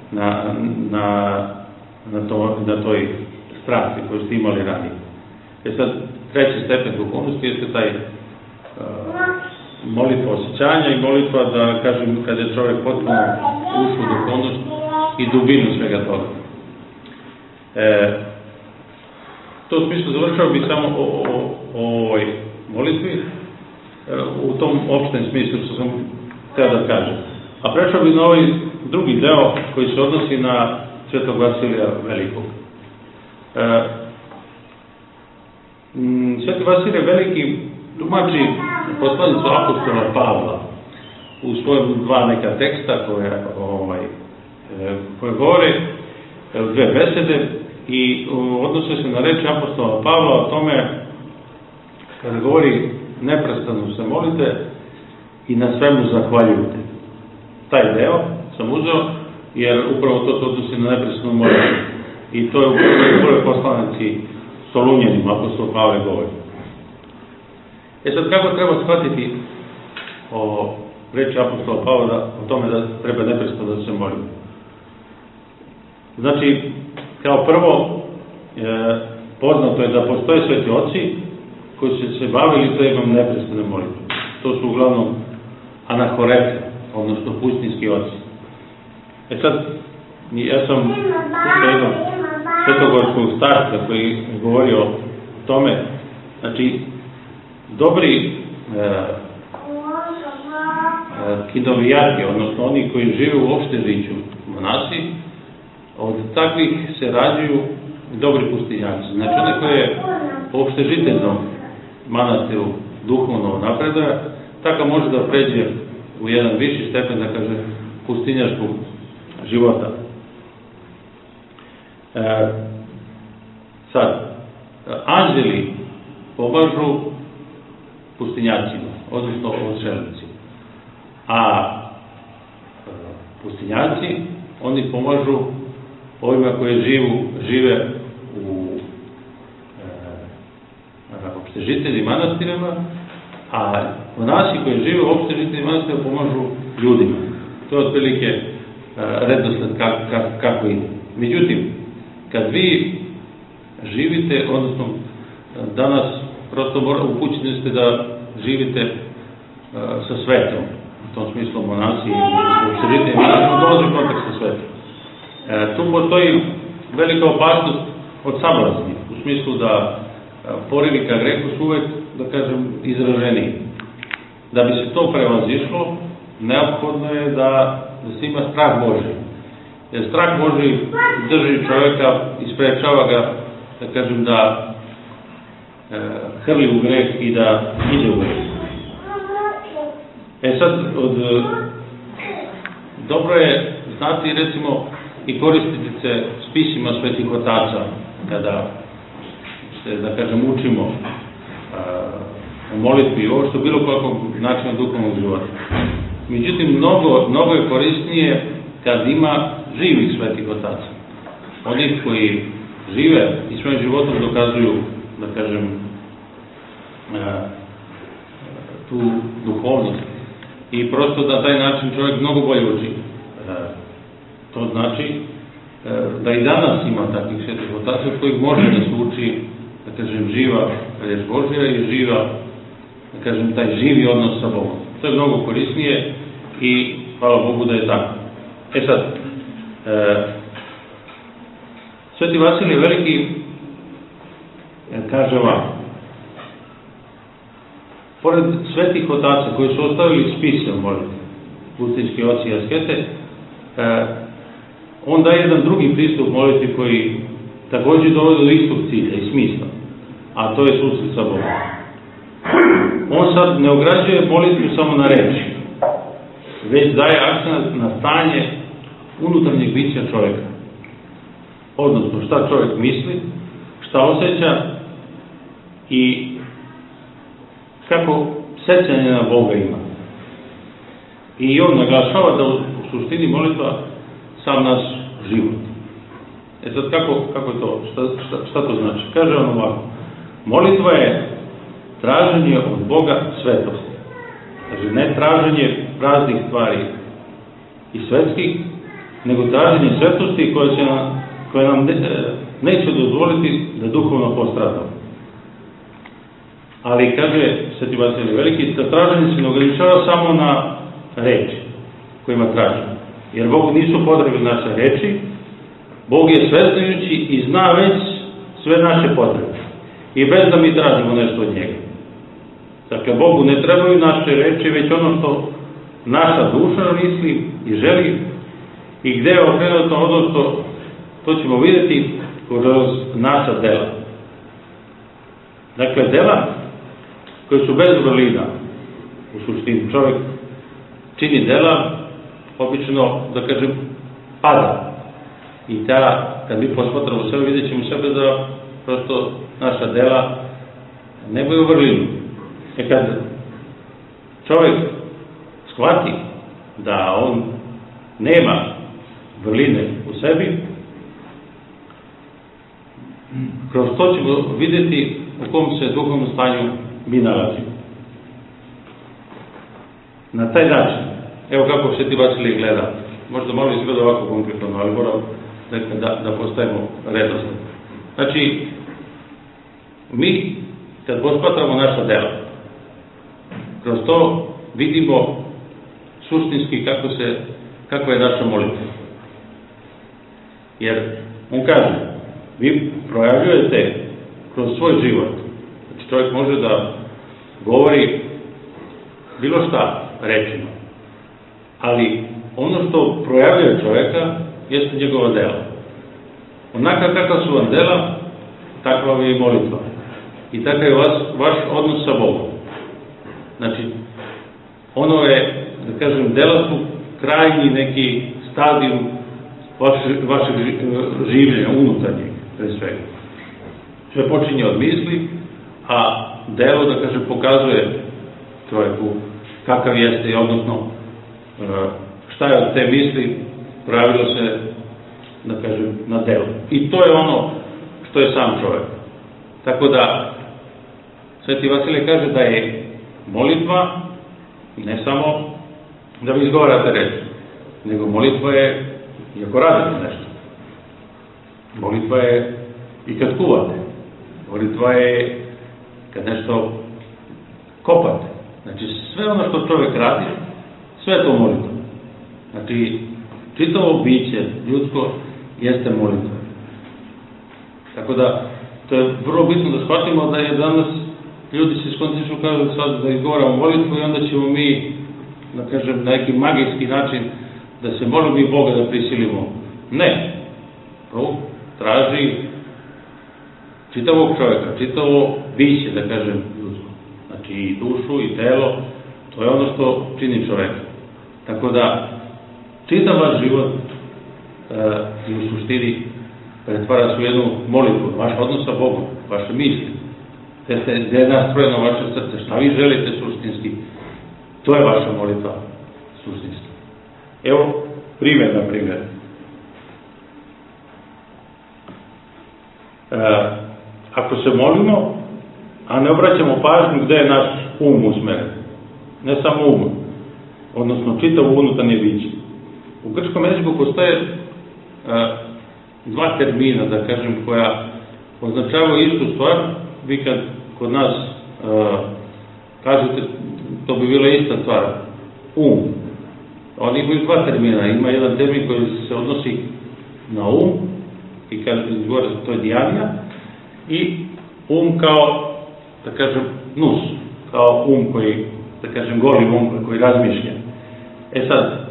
na toj strasti koju ste imali ranije. Sad, treći stepen duhovnosti jeste taj molitva osjećanja i molitva, da kažem, kada je čovjek potpuno ušao u duhovnost i dubinu svega toga. U tom smislu završao bih samo o ovoj molitvi, u tom opštem smislu što sam htio da kažem. A prešao bih na ovaj drugi deo koji se odnosi na Svetog Vasilija Velikog. Sveti Vasilije Veliki tumači poslanicu apostola Pavla u svojom 2 neka teksta koje govore, 2 besede, i odnose se na reči apostola Pavla o tome kada govori neprestano se molite i na svemu zahvaljujte. Taj deo sam uzeo jer upravo to se odnosi na neprestanu molitvu. I to je u prvoj poslanici Solunjanima apostol Pavle govori. Sad, kako treba shvatiti o reči apostola Pavla o tome da treba neprestano da se molimo? Znači, kao prvo, poznato je da postoje sveti oci koji su se bavili temom neprestane molitve. To su uglavnom anahorete, odnosno pustinski oci. Sad, ja sam slušao jednog svetogorskog starca koji je govorio o tome, znači, dobri kidovijati, odnosno oni koji žive u opštežiću, monasi, od takvih se rađuju dobri pustinjaci. Znači, one koje je u opštežiteljnom manastiru duhovno napredaja, tako može da pređe u jedan viši stepen, da kaže, pustinjaškog života. Sad, anđeli pomažu pustinjacima, odnosno odšelnicima. A pustinjaci, oni pomažu ovima koji žive u opštežiteljnim manastirima, a monasi koji žive u opštežiteljnim manastirima pomažu ljudima. To je otprilike redosled kako ide. Međutim, kad vi živite, odnosno danas prosto upućeni ste da živite sa svetom, u tom smislu monasi i opštežiteljnim manastirima dolazi u kontakt sa svetom. Tu postoji velika opasnost od sablazni, u smislu da porivi ka grehu su uvek, da kažem, izraženiji. Da bi se to prevazišlo, neophodno je da se ima strah Božji. Jer strah Božji drži čovjeka i sprečava ga, da kažem, da hrli u greh i da ide u greh. Sad, dobro je znati, recimo, i koristiti se spisima svetih otaca, kada se, da kažem, učimo o molitvi, ovo što bilo kakvog načina duhovnog života. Međutim, mnogo je korisnije kad ima živih svetih otaca. Onih koji žive i svojim životom dokazuju, da kažem, tu duhovnost. I prosto na taj način čovjek mnogo bolje uči. To znači da i danas ima takvih svetih otaca od kojih može da se uči, da kažem, živa reč Božja i živa, da kažem, taj živi odnos sa Bogom. To je mnogo korisnije i hvala Bogu da je tako. Sad, Sveti Vasilije Veliki kaže ovako: pored svetih otaca koji su ostavili spise o molitvi, pustinjski oci i askete, on daje jedan drugi pristup molitvi koji također dovodi do istog cilja i smisla, a to je susret sa Bogom. On sad ne ograđuje molitvu samo na reči, već daje akcent na stanje unutarnjeg bića čovjeka. Odnosno, šta čovjek misli, šta osjeća i kako sećanje na Boga ima. I on naglašava da u suštini molitva sam naš život. Sad, kako je to? Šta to znači? Kaže on ovako: molitva je traženje od Boga svetosti. Znači, ne traženje praznih stvari i svetskih, nego traženje svetosti koje nam neće dozvoliti da duhovno postradamo. Ali, kaže Sveti Vasilije Veliki, da traženje se ne ograničava samo na reči kojima tražimo. Jer Bogu nisu potrebne naše reči, Bog je sveznajući i zna već sve naše potrebe. I bez da mi tražimo nešto od njega. Dakle, Bogu ne trebaju naše reči, već ono što naša duša misli i želi i gde je okrenuto ono što to ćemo vidjeti kroz naša dela. Dakle, dela koje su bez vrlina, u suštini čovjek čini dela, obično, da kažem, pada. I kad mi posmatramo sebe, vidjet ćemo sebe da prosto naša dela nemaju vrlinu. Kad čovjek shvati da on nema vrline u sebi, kroz to ćemo vidjeti u kom se duhovnom stanju mi nalazimo. Na taj način, evo kako Sveti Vasilije gleda, možda malo izgleda ovako konkretno, ali moram da postavimo redosled. Znači, mi, kad posmatramo naša dela, kroz to vidimo suštinski kako je naša molitva. Jer, on kaže, vi projavljujete kroz svoj život. Znači, čovjek može da govori bilo šta rečima, ali ono što projavljuje čovjeka jeste njegova dela. Onaka kakva su vam dela, takva je i molitva. I takav je vaš odnos sa Bogom. Znači, ono je, da kažem, dela su krajnji neki stadijum vašeg življenja, unutarnjeg, pre svega. Sve počinje od misli, a delo, da kažem, pokazuje čovjeku kakav jeste, odnosno šta je od te misli pravilo se, da kažem, na delu. I to je ono što je sam čovjek. Tako da, Sveti Vasilije kaže da je molitva ne samo da vi izgovarate reči, nego molitva je i ako radite nešto. Molitva je i kad kuvate. Molitva je kad nešto kopate. Znači, sve ono što čovjek radi, sve je to molitva. Znači, čitavo biće ljudsko jeste molitva. Tako da, to je vrlo bitno da shvatimo da je danas ljudi se skoncentrišu, kažu sad da izgovaramo molitvu i onda ćemo mi, da kažem, na neki magijski način da se molimo i Boga da prisilimo. Ne. To traži čitavog čovjeka, čitavo biće, da kažem, ljudsko. Znači i dušu i telo, to je ono što čini čovjeka. Tako da, čitav vaš život i u suštini pretvara se u jednu molitvu, vaš odnos sa Bogom, vaše misli, gde je nastrojeno vaše srce, šta vi želite suštinski, to je vaša molitva suštinski. Evo, primjer, na primjer. Ako se molimo, a ne obraćamo pažnju gde je naš usmeren, ne samo odnosno čitavo unutarnje biće. U grčkom jeziku postoje dva termina, da kažem, koja označavaju istu stvar. Vi kad kod nas kažete, to bi bila ista stvar, Oni imaju dva termina. Ima jedan termin koji se odnosi na i kad izgovore, to je dijanija, i kao, da kažem, nus, kao koji, da kažem, goli koji razmišlja. Sad,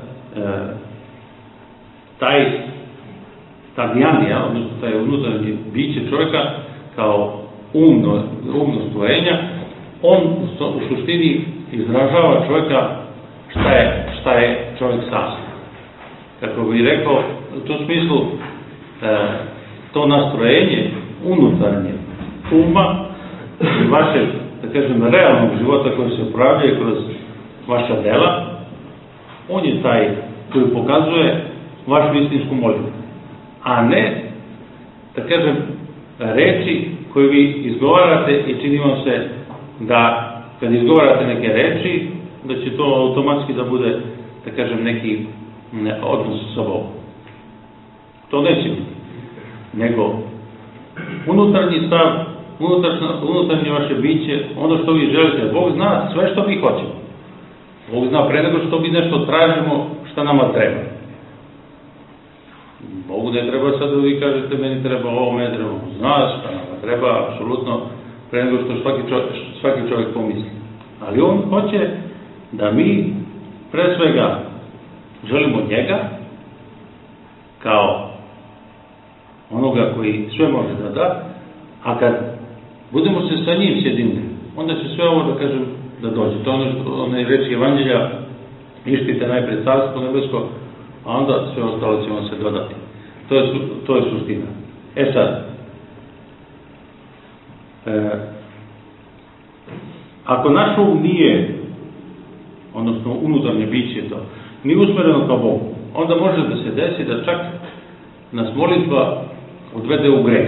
ta dijanija, odnosno taj unutarnji biće čovjeka, kao umno stvorenja, on u suštini izražava čovjeka šta je čovjek sam. Kako bih rekao, u tom smislu, to nastrojenje unutarnje uma i vašeg, da kažem, realnog života koji se upravlja kroz vaša dela, on je taj koji pokazuje vašu istinsku molitvu. A ne, da kažem, reči koje vi izgovarate i čini vam se da kad izgovarate neke reči, da će to automatski da bude, da kažem, neki odnos sa Bogom. To neće biti. Nego, unutarnji stav, unutarnje vaše biće, ono što vi želite, Bog zna sve što mi hoćemo. Bog zna pre nego što mi nešto tražimo, šta nama treba. Bogu ne treba sad da vi kažete, meni treba ovo, meni treba ovo. Zna šta nama treba, apsolutno, pre nego što svaki čovjek pomisli. Ali on hoće da mi, pre svega, želimo njega, kao onoga koji sve može da da, a kad budemo se sa njim sjedinili, onda će sve ovo, da kažem, da dođe. To je ono reči Evanđelja, ištite najpred carstvo nebesko, a onda sve ostalo će vam se dodati. To je suština. Sad, ako naš nije, odnosno unutarnje biće to, nije usmereno ka Bogu, onda može da se desi da čak nas molitva odvede u greh.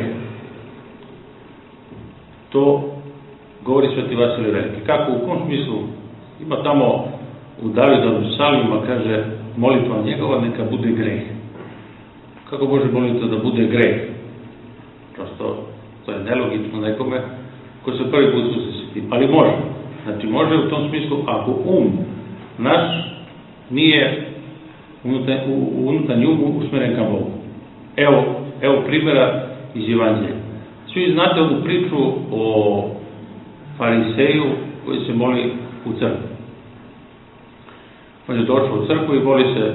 To govori Sveti Vasilij Veliki. Kako, u kom smislu? Ima tamo u Davidovim psalmima, kaže, molitva njegova neka bude greh. Kako može molitva da bude greh? Prosto, to je nelogično nekome ko se prvi put susresti s tim. Ali može. Znači, može u tom smislu, ako naš nije unutarnji usmeren ka Bogu. Evo primjera iz Evanđelja. Svi znate ovu priču o fariseju koji se moli u crkvi. On je došao u crkvu i moli se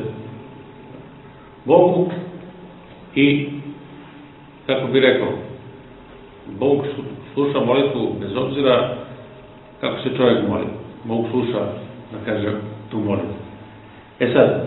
Bogu i, kako bi rekao, Bog sluša molitvu bez obzira kako se čovjek moli. Bog sluša, da kaže, tu molitvu. Sad,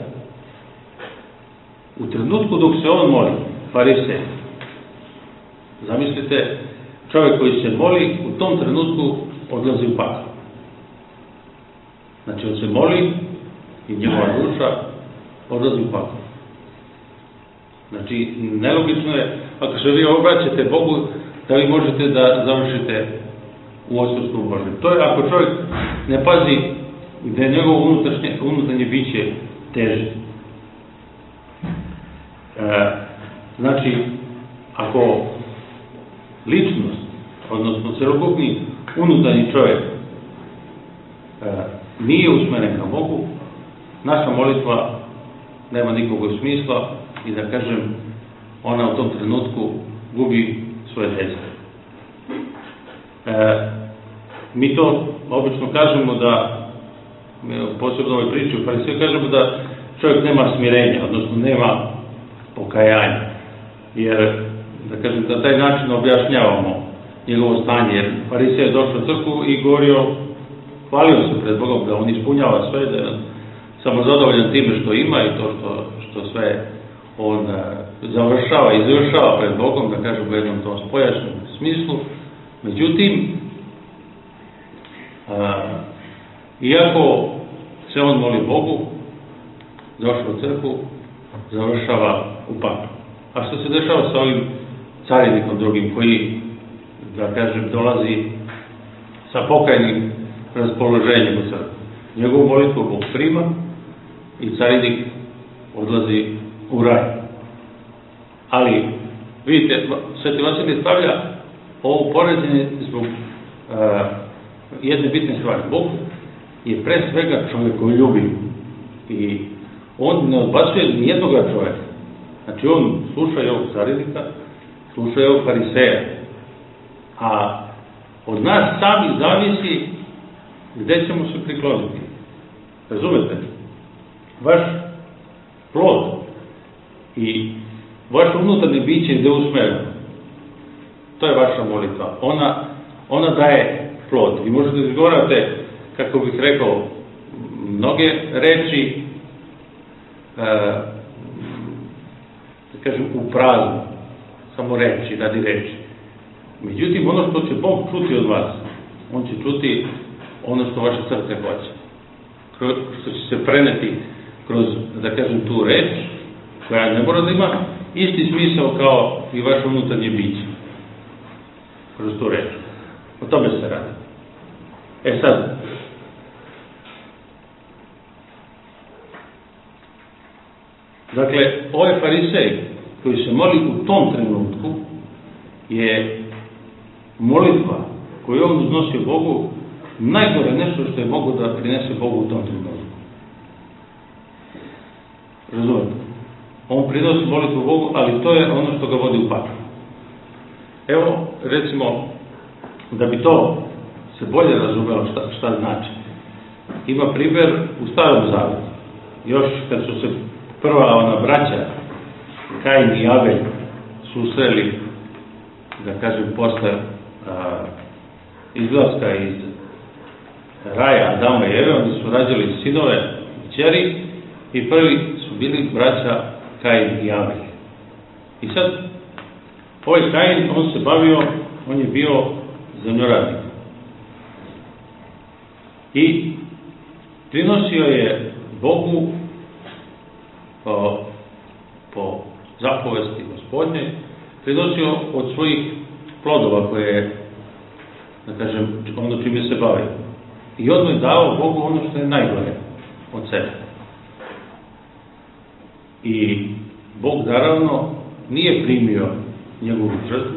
u trenutku dok se on moli, farisej, zamislite, čovjek koji se moli, u tom trenutku odlazi u pakao. Znači, on se moli i njegova duša odlazi u pakao. Znači, nelogično je, ako se vi obraćate Bogu, da vi možete da završite u odsustvu Božjem. To je ako čovjek ne pazi gde je njegovo unutarnje biće teže. Znači, ako ličnost, odnosno celokupni unutarnji čovjek nije usmeren ka Bogu, naša molitva nema nikakvog smisla i, da kažem, ona u tom trenutku gubi svoje dejstvo. Mi to obično kažemo da, posebno u ovoj priči u Farisiju, kažemo da čovjek nema smirenja, odnosno nema pokajanja. Jer, da kažem, na taj način objašnjavamo njegovo stanje, jer farisej je došao u crkvu i govorio, hvalio se pred Bogom da on ispunjava sve, da je samo zadovoljan time što ima i to što sve on završava i završava pred Bogom, da kažem u jednom tom spojačnom smislu. Međutim, iako se on moli Bogu, došao u crkvu, završava u paklu. A što se dešava sa ovim carinikom drugim koji, da kažem, dolazi sa pokajnim raspoloženjem u crkvu? Njegovu molitvu Bog prima i carinik odlazi u raj. Ali, vidite, Sveti Vasilije stavlja ovo poređenje zbog jedne bitne stvari. Bog je pre svega čovjek koji ljubi i on ne odbacuje nijednoga čovjeka. Znači, on sluša i ovog carinika, sluša i ovog fariseja. A od nas sami zavisi gde ćemo se prikloniti. Razumete? Vaš plod i vaše unutarnje biće gde usmereno. To je vaša molitva. Ona daje plod. Vi možete da izgovarate, kako bih rekao, mnoge reči, da kažem, u praznu. Samo reči, radi reči. Međutim, ono što će Bog čuti od vas, on će čuti ono što vaše srce hoće. Što će se preneti kroz, da kažem, tu reč, koja ne mora da ima isti smisao kao i vaše unutarnje biće. Kroz tu reč. O tome se radi. Sad, dakle, ovaj farisej koji se moli u tom trenutku je molitva koju on uznosio Bogu najgore nešto što je mogo da prinese Bogu u tom trenutku. Razumete? On prinosi molitvu Bogu, ali to je ono što ga vodi u pakao. Evo, recimo, da bi to se bolje razumelo šta znači. Ima primjer u Starom Zavetu. Još kad su se prva ona braća, Kain i Abel, susreli, da kažem, posle izlaska iz raja Adama i Eve, oni su rađali sinove i kćeri i prvi su bili braća Kain i Abel. I sad, ovaj Kain, on je bio zemljoradnik. I prinosio je Bogu po zapovesti Gospodnje, prinosio od svojih plodova koje je, da kažem, ono čime se bavi. I odmah je dao Bogu ono što je najgore od sebe. I Bog naravno nije primio njegovu žrtvu,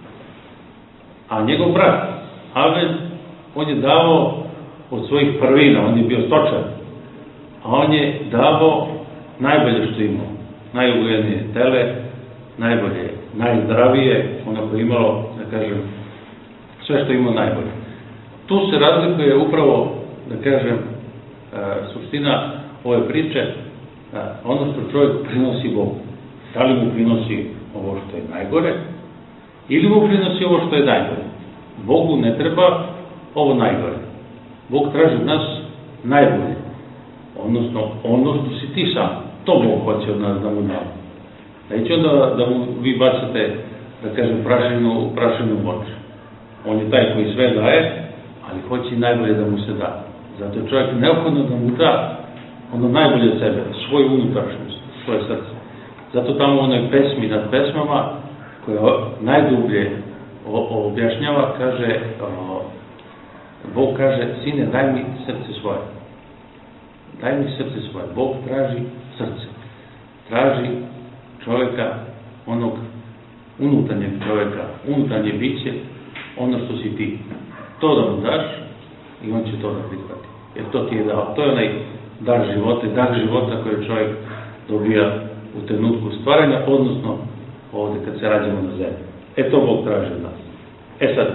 a njegov brat Abel, on je dao od svojih prvina, on je bio stočar, a on je dao najbolje što imao, najugojenije tele, najbolje, najzdravije, ono koje je imalo, da kažem, sve što imao najbolje. Tu se razlikuje upravo, da kažem, suština ove priče, ono što čovjek prinosi Bogu. Da li mu prinosi ovo što je najgore, ili mu prinosi ovo što je najgore. Bogu ne treba ovo najgore. Bog traži od nas najbolje. Odnosno, ono što si ti sam, to Bog hoće od nas da mu damo. Neće onda da mu vi bacate, da kažem, prašinu u oči. On je taj koji sve daje, ali hoće i najbolje da mu se da. Zato je čovjek neophodno da mu da ono najbolje od sebe, svoju unutrašnjost, svoje srce. Zato tamo u onoj pesmi nad pesmama, koja najdublje objašnjava, kaže, Bog kaže, sine, daj mi srce svoje. Daj mi srce svoje. Bog traži srce. Traži čovjeka, onog unutarnjeg čovjeka, unutarnje biće, ono što si ti. To da mu daš i on će to da prihvati. Jer to ti je dao. To je onaj dar života koji čovjek dobija u trenutku stvaranja, odnosno ovdje kad se rađamo na zemlji. To Bog traži od nas. Sad,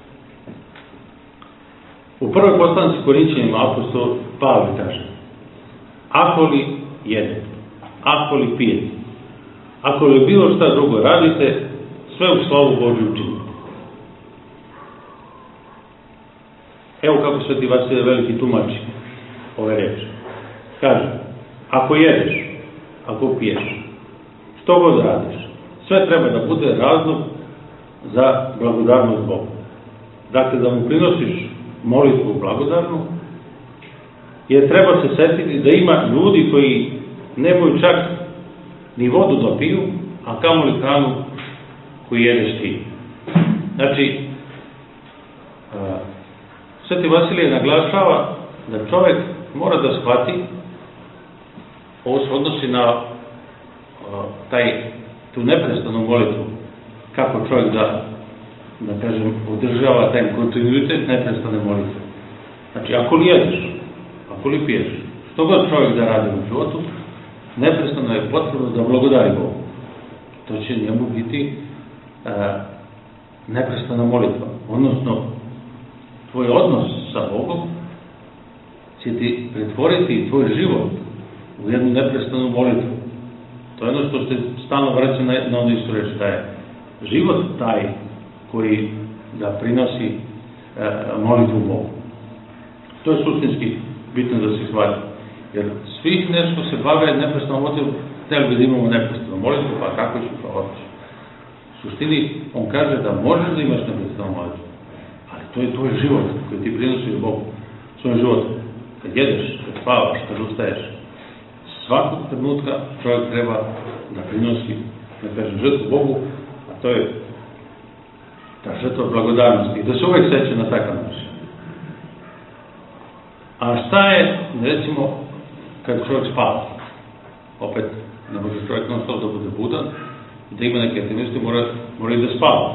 u prvoj poslanici Korinćanima apostol Pavle kaže: ako li jedete, ako li pijete, ako li bilo šta drugo radite, sve u slavu Božju učinite. Evo kako Sveti Vasilije Veliki tumači ove reči. Kaže, ako jedeš, ako piješ, što god radiš, sve treba da bude razlog za blagodarnost Bogu. Dakle, da mu prinosiš molitvu blagodarnu, jer treba se setiti da ima ljudi koji nemaju čak ni vodu da piju, a kamoli hranu koju jedeš ti. Znači, Sveti Vasilije naglašava da čovjek mora da shvati, ovo se odnosi na tu neprestanu molitvu, kako čovjek da kažem, održava taj kontinuitet neprestane molitve. Znači, ako li jedeš, ako li piješ, što god čovjek da radi u životu, neprestano je potrebno da blagodari Bogu. To će njemu biti neprestana molitva. Odnosno, tvoj odnos sa Bogom će ti pretvoriti tvoj život u jednu neprestanu molitvu. To je ono što se stalno vraća na onu istu reč, da je život taj koji da prinosi molitvu Bogu. To je suštinski bitno da se shvati. Jer svih nešto se bave neprestanom molitvom, htjeli bi da imamo neprestanu molitvu, pa kako ću, pa hoću. U suštini, on kaže da možeš da imaš neprestanu molitvu, ali to je tvoj život koji ti prinosi Bogu. Svoj život, kad jedeš, kad spavaš, kad ustaješ, svakog trenutka čovjek treba da prinosi, da kažem, žrtvu Bogu, a to je ta žrtva blagodarnosti, da se uvijek seća na takav način. A šta je, recimo, kad čovjek spava? Opet, ne može čovjek non stop da bude budan, da ima neke aktivnosti, mora i da spava.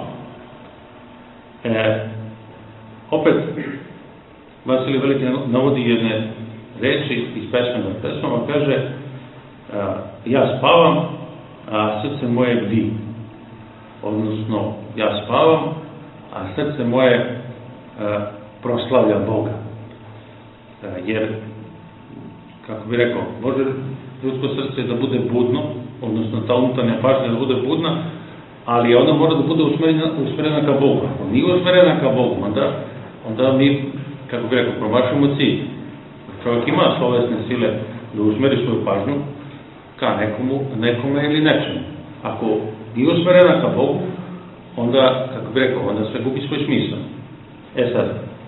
Opet, Vasilije Veliki navodi jedne reči iz pesmama, kaže ja spavam, a srce moje bdi. Odnosno, ja spavam, a srce moje proslavlja Boga. Jer, kako bi rekao, može ljudsko srce da bude budno, odnosno ta unutarnja pažnja da bude budna, ali ona mora da bude usmerena ka Bogu. Ako nije usmerena ka Bogu, onda mi, kako bi rekao, promašimo cilj. Čovjek ima slovesne sile da usmeri svoju pažnju ka nekome ili nečemu. Ako nije usmerena ka Bogu, onda, kako bi rekao, onda sve gubi svoj smisao. Sad,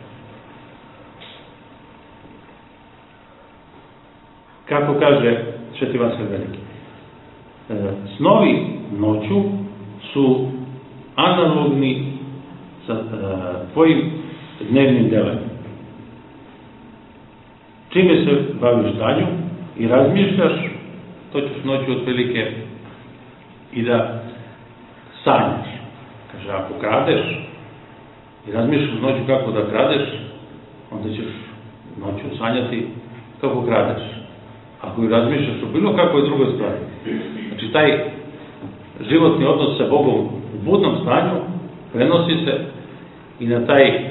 kako kaže Sveti Vasilije Veliki, snovi noću su analogni sa tvojim dnevnim delom. Čime se baviš danju i razmišljaš, to ćeš noću otprilike i da sanjaš. Kaže, ako kradeš i razmišljaš noću kako da kradeš, onda ćeš noću sanjati kako kradeš. Ako i razmišljaš o bilo kakvoj drugoj stvari. Znači, taj životni odnos sa Bogom u budnom stanju prenosi se i na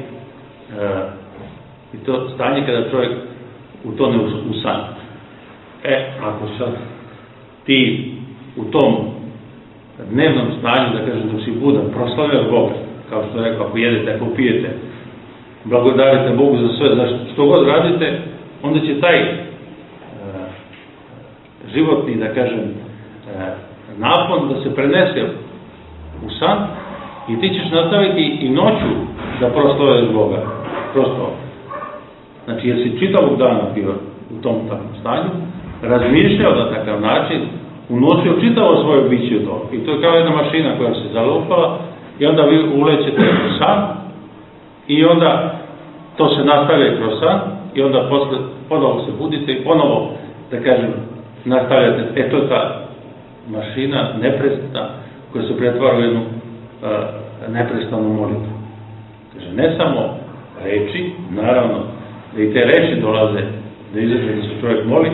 i to stanje kada čovjek utone u san. Ako sad ti u tom dnevnom stanju, da kažem, dok si budan, proslavljaš Boga, kao što je rekao, ako jedete, ako pijete, blagodarite Bogu za sve, za što god radite, onda će taj životni, da kažem, napon da se prenese u san i ti ćeš nastaviti i noću da proslavljaš Boga. Prosto. Znači, jer si čitavog dana bio u tom takvom stanju, razmišljao na takav način, unosio čitavo svoje biće u to. I to je kao jedna mašina koja se zalupala i onda vi ulećete u san i onda to se nastavlja kroz san i onda posle ponovo se budite i ponovo, da kažem, nastavljate. To je ta mašina neprestana koja se pretvara u jednu neprestanu molitvu. Kaže, ne samo reči, naravno, da i te reči dolaze da izađe da se čovjek moli,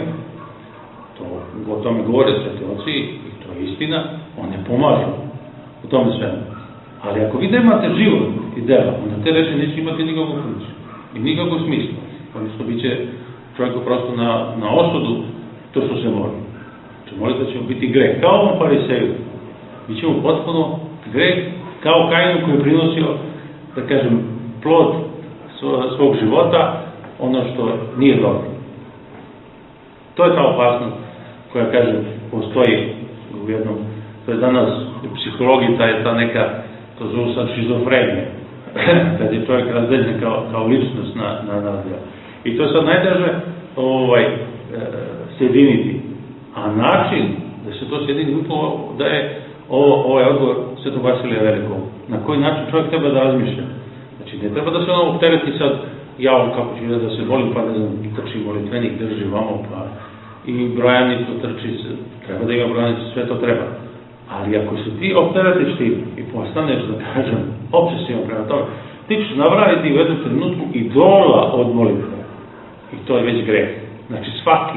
o tome govore sveti oci i to je istina, one pomažu u tome svemu. Ali ako vi nemate život i dela, onda te reči neće imati nikakvu funkciju i nikakvu smislu. Odnosno, bit će čovjeku prosto na osudu to što se moli. Znači, molitva će mu biti greh, kao ovom fariseju. Bit će mu potpuno greh, kao Kainu koji je prinosio, da kažem, plod svog života ono što nije dobro. To je ta opasnost koja, kažem, postoji u jednom, to je danas u psihologiji ta neka, to zove sad šizofrenija, kad je čovjek razdeljen kao ličnost na djelo. I to je sad najteže sjediniti. A način da se to sjedini upravo da je ovaj odgovor Svetog Vasilija Velikog. Na koji način čovjek treba da razmišlja. Znači, ne treba da se ono optereti sad, kako ću da se volim, pa ne znam, trči molitvenik, drži vamo, pa i brojanicu trči, treba da ima brojanicu, sve to treba. Ali ako se ti opteretiš ti i postaneš, da kažem, obsesivan prema tome, ti ćeš napraviti u jednom trenutku idola od molitve. I to je već greh. Znači,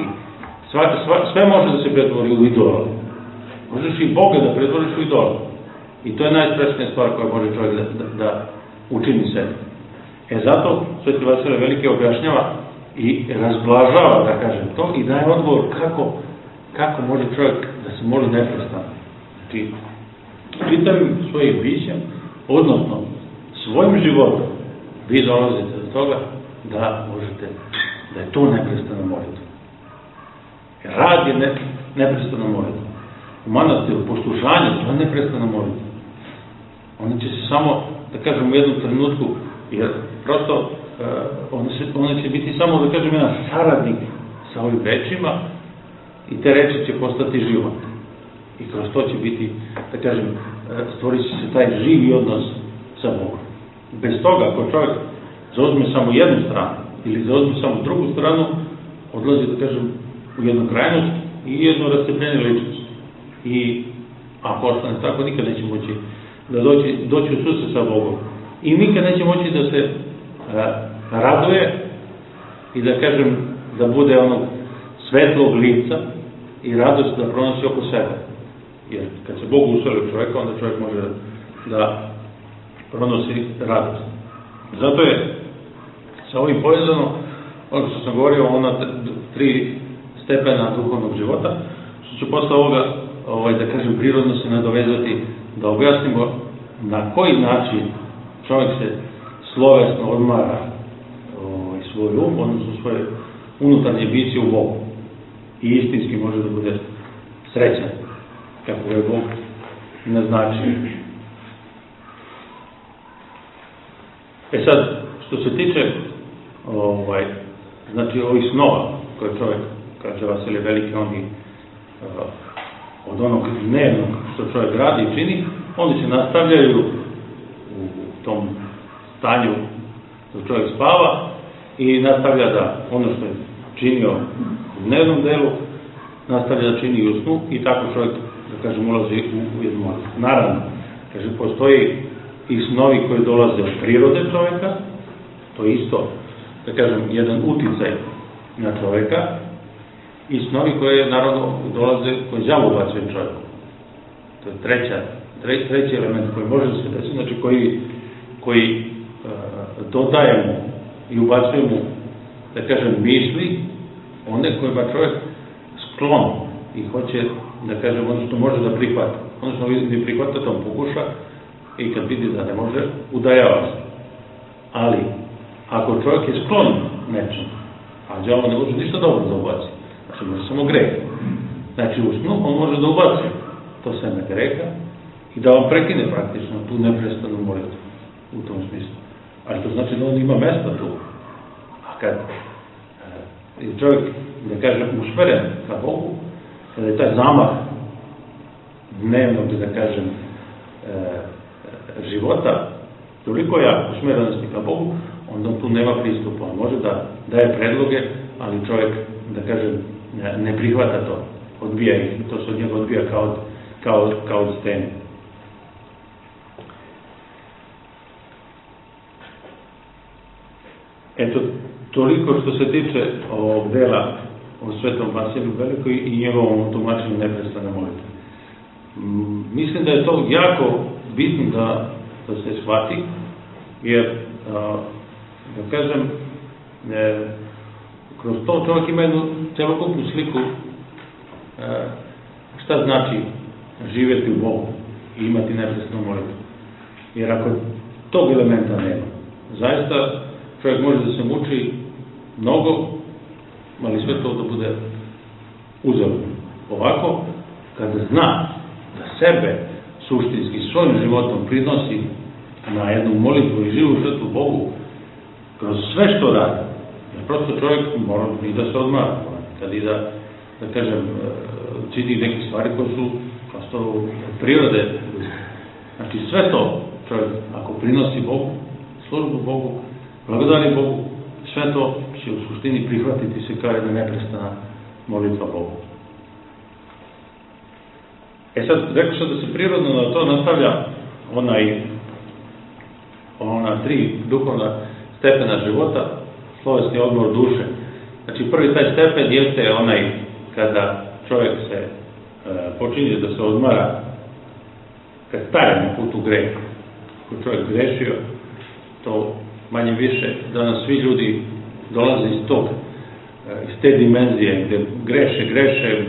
sve može da se pretvori u idola. Možeš i Boga da pretvoriš u idola. I to je najstrašnija stvar koja može čovjek da učini sebi. Zato Sveti Vasilije Veliki objašnjava i razblažava, da kažem, to i daje odgovor kako može čovjek da se moli neprestano. Znači, čitavim svojim bićem, odnosno svojim životom, vi dolazite do toga da možete, da je to neprestano molitva. Rad je neprestano molitva. U manastiru, poslušanje, to je neprestano molitva. Oni će se samo, da kažem, u jednom trenutku, jer prosto oni će biti samo, da kažem, jedan saradnik sa ovim rečima i te reči će postati život. I kroz to će biti, da kažem, stvorit će se taj živi odnos sa Bogom. Bez toga, ako čovjek zauzme samo jednu stranu ili zauzme samo drugu stranu, odlazi, da kažem, u jednu krajnost i jedno rascepljenje ličnosti. I ako ostane tako, nikad neće moći da doći u susret sa Bogom. I nikad neće moći da se raduje i da, kažem, da bude onog svetlog lica i radost da pronosi oko sebe. Jer kad se Bog useli u čovjeka, onda čovjek može da pronosi radost. Zato je sa ovim povezano, ono što sam govorio, ona 3 stepena duhovnog života, što ću posle ovoga, da kažem, prirodno se nadovezati, da objasnimo na koji način čovjek se slovesno odmara svoj odnosno svoje unutarnje biće u Bogu. I istinski može da bude srećan, kako je Bog naznačio. Sad, što se tiče znači ovih snova koje čovjek, kaže Vasilije Veliki, oni od onog dnevnog što čovjek radi i čini, oni se nastavljaju u tom stanju da čovjek spava i nastavlja da ono što je činio u dnevnom delu, nastavlja da čini i u snu i tako čovjek, da kažem, ulazi u jednu molitvu. Naravno, kaže, postoji i snovi koji dolaze od prirode čovjeka, to je isto, da kažem, jedan uticaj na čovjeka, i snovi koje, naravno, dolaze, koji đavo ubacuje čovjeku. To je treći element koji može da se desiti, znači koji dodajemo i ubacujemo, da kažem, misli, one kojima čovjek sklon i hoće, da kažem, ono što može da prihvata. Ono što ne prihvata, to pokuša i kad vidi da ne može, udajava se. Ali, ako čovjek je sklon nečem, a đavo ne može ništa dobro da ubaci, znači može samo greh. Znači u snu on može da ubaci to seme greha i da vam prekine praktično tu neprestanu molitvu u tom smislu. A što znači da on ima mesta tu. A kad je čovjek, da kažem, usmeren ka Bogu, kada je taj zamah dnevnog, da kažem, života toliko jak usmerenosti ka Bogu, onda tu nema pristupa. On može da daje predloge, ali čovjek, da kažem, ne prihvata to, odbija ih, to se od njega odbija kao od stene. Eto, toliko što se tiče ovog dela o Svetom Vasiliju Velikom i njegovom tumačenju neprestane molitve. Mislim da je to jako bitno da se shvati, jer, da kažem, kroz to čovjek ima jednu celokupnu sliku šta znači živjeti u Bogu i imati neprestanu molitvu. Jer ako tog elementa nema, zaista čovjek može da se muči mnogo, ali sve to da bude uzorno. Ovako, kada zna da sebe suštinski svojim životom prinosi na jednu molitvu i živu žrtvu Bogu, kroz sve što radi, jer prosto čovjek mora i da se odmara, kad i da kažem, čini neke stvari koje su prosto prirode. Znači sve to čovjek, ako prinosi Bogu, službu Bogu, blagodari Bogu, sve to će u suštini prihvatiti se kao jedna neprestana molitva Bogu. Sad, rekao sam da se prirodno na to nastavlja ona 3 duhovna stepena života, slovesni odmor duše. Znači, prvi taj stepen jeste onaj kada čovjek se počinje da se odmara, kad stane na putu greha. Ako čovjek grešio, to manje više danas svi ljudi dolaze iz te dimenzije gde greše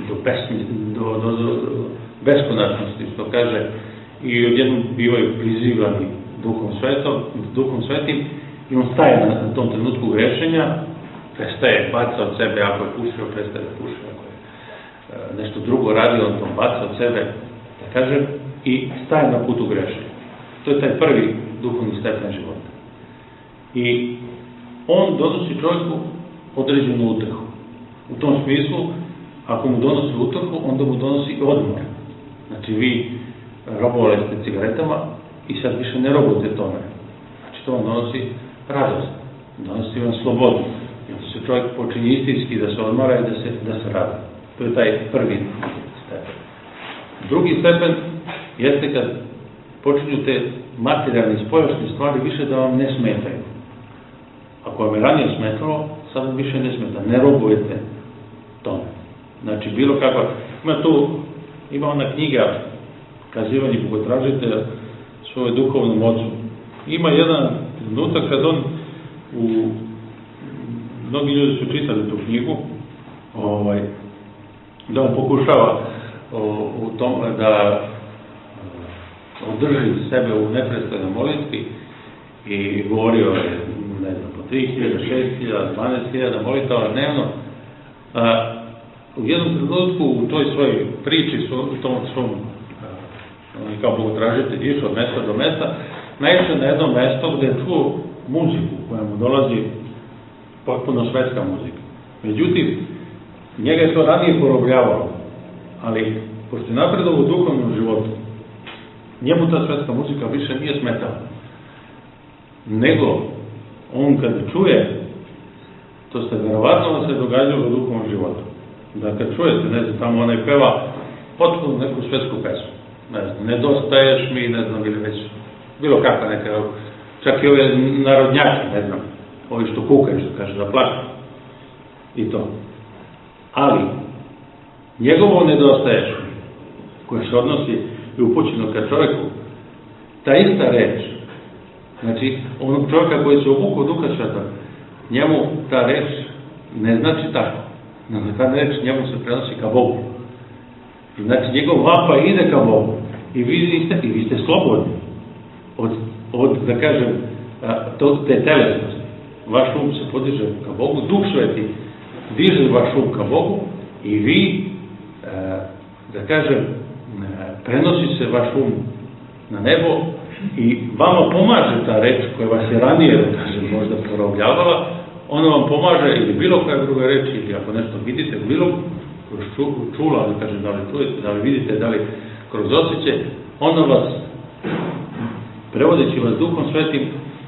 do beskonačnosti, što kaže, i odjednom bivaju prizivani duhom svetim i on staje na tom trenutku grešenja, prestaje, baca od sebe, ako je pušio, prestaje da puši, ako je nešto drugo radi, on to baca od sebe, da kažem, i staje na putu grešenja. To je taj prvi duhovni stepen života. I on donosi čovjeku određenu utehu. U tom smislu, ako mu donosi utehu, onda mu donosi odmor. Znači, vi robovali ste cigaretama i sad više ne robujete tome. Znači, to vam donosi radost, donosi vam slobodu. I onda se čovjek počinje istinski da se odmara i da se radi. To je taj prvi stepen. Drugi stepen jeste kad počinju te materijalne, spoljašnje stvari više da vam ne smetaju. Ako vam je ranije smetalo, sad vam više ne smeta. Ne robujete tome. Znači, bilo kakva... Ima ona knjiga Kazivanje bogotražitelja svoje duhovnom ocu. Ima jedan trenutak kad on mnogi ljudi su čitali tu knjigu, da on pokušava u tome da održi sebe u neprestanoj molitvi i govorio je, ne znam, po 3.000, 6.000, 12.000 molitava dnevno. U jednom trenutku u toj svojoj priči, u tom svom kao bogotražitelj, išao od mesta do mesta, naišao na jedno mesto gde je čuo muziku koja mu dolazi, potpuno svetska muzika. Međutim, njega je to ranije porobljavalo, ali pošto je napredovao u duhovnom životu, njemu ta svetska muzika više nije smetala. Nego, on kad čuje, to se verovatno se događalo u duhovnom životu. Da kad čujete, ne znam, tamo onaj peva potpuno neku svetsku pesmu. Ne znam, nedostaješ mi, ne znam, ili već bilo kakva neka, čak i ove narodnjake, ne znam, ovi što kukaju, što kaže, da plaću. I to. Ali, njegovo nedostaješ mi, koje se odnosi i upućeno ka čovjeku, ta ista reč, znači, onog čovjeka koji se obukao Duha Svetog, njemu ta reč ne znači tako. Ta reč njemu se prenosi ka Bogu. Znači, njegov vapa ide ka Bogu. I vi ste slobodni od da kažem, te telesnosti. Vaš um se podiže ka Bogu, Duh Sveti diže vaš um ka Bogu i vi, da kažem, prenosi se vaš um na nebo i vama pomaže ta reč koja vas je ranije, da kažem, možda porobljavala, ona vam pomaže ili bilo koja druga reč, ili ako nešto vidite, bilo kroz čula, da kažem, da li čujete, da li vidite, da li kroz osjećaj, ona vas, prevodeći vas Duhom Svetim,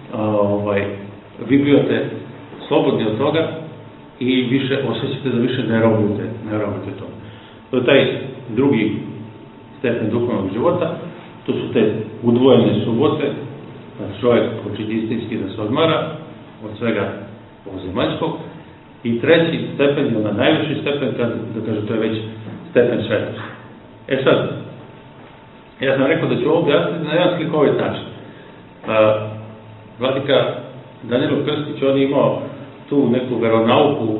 vi bivate slobodni od toga i više osjećate da više ne robujete to. To je taj drugi stepen duhovnog života, to su te udvojene subote, da čovjek počinje istinski da se odmara od svega ovozemaljskog. I treći stepen je onaj najviši stepen, da kaže, to je već stepen svetosti. Sad, ja sam rekao da ću ovo objasniti na jedan slikovit način. Vladika Danilo Krstić, on je imao tu neku veronauku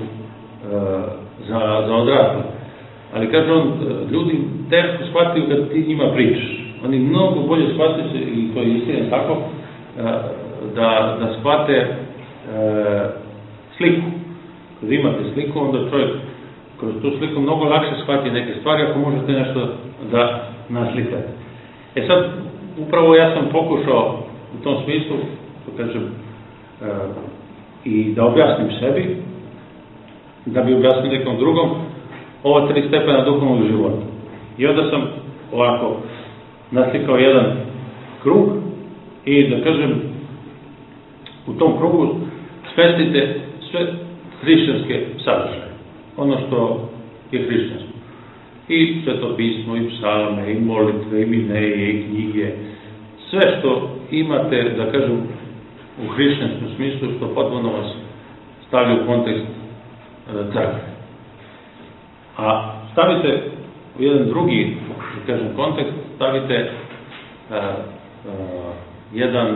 za odrasle. Ali kaže on, ljudi teško shvataju kad ti njima pričaš. Oni mnogo bolje shvataju se, i to je istina tako, da shvate sliku. Kad imate sliku, onda čovjek kroz tu sliku mnogo lakše shvati neke stvari ako možete nešto da naslikate. Sad, upravo ja sam pokušao u tom smislu, da kažem, i da objasnim sebi, da bi objasnio nekom drugom, ova 3 stepena duhovnog života. I onda sam ovako naslikao jedan krug i da kažem, u tom krugu smestite sve hrišćanske sadržaje. Ono što je hrišćansko. I Sveto pismo, i psalme, i molitve, i mineje, i knjige. Sve što imate, da kažem, u hrišćanskom smislu, što potpuno vas stavlja u kontekst crkve. A stavite u jedan drugi, da kažem, kontekst, stavite jedan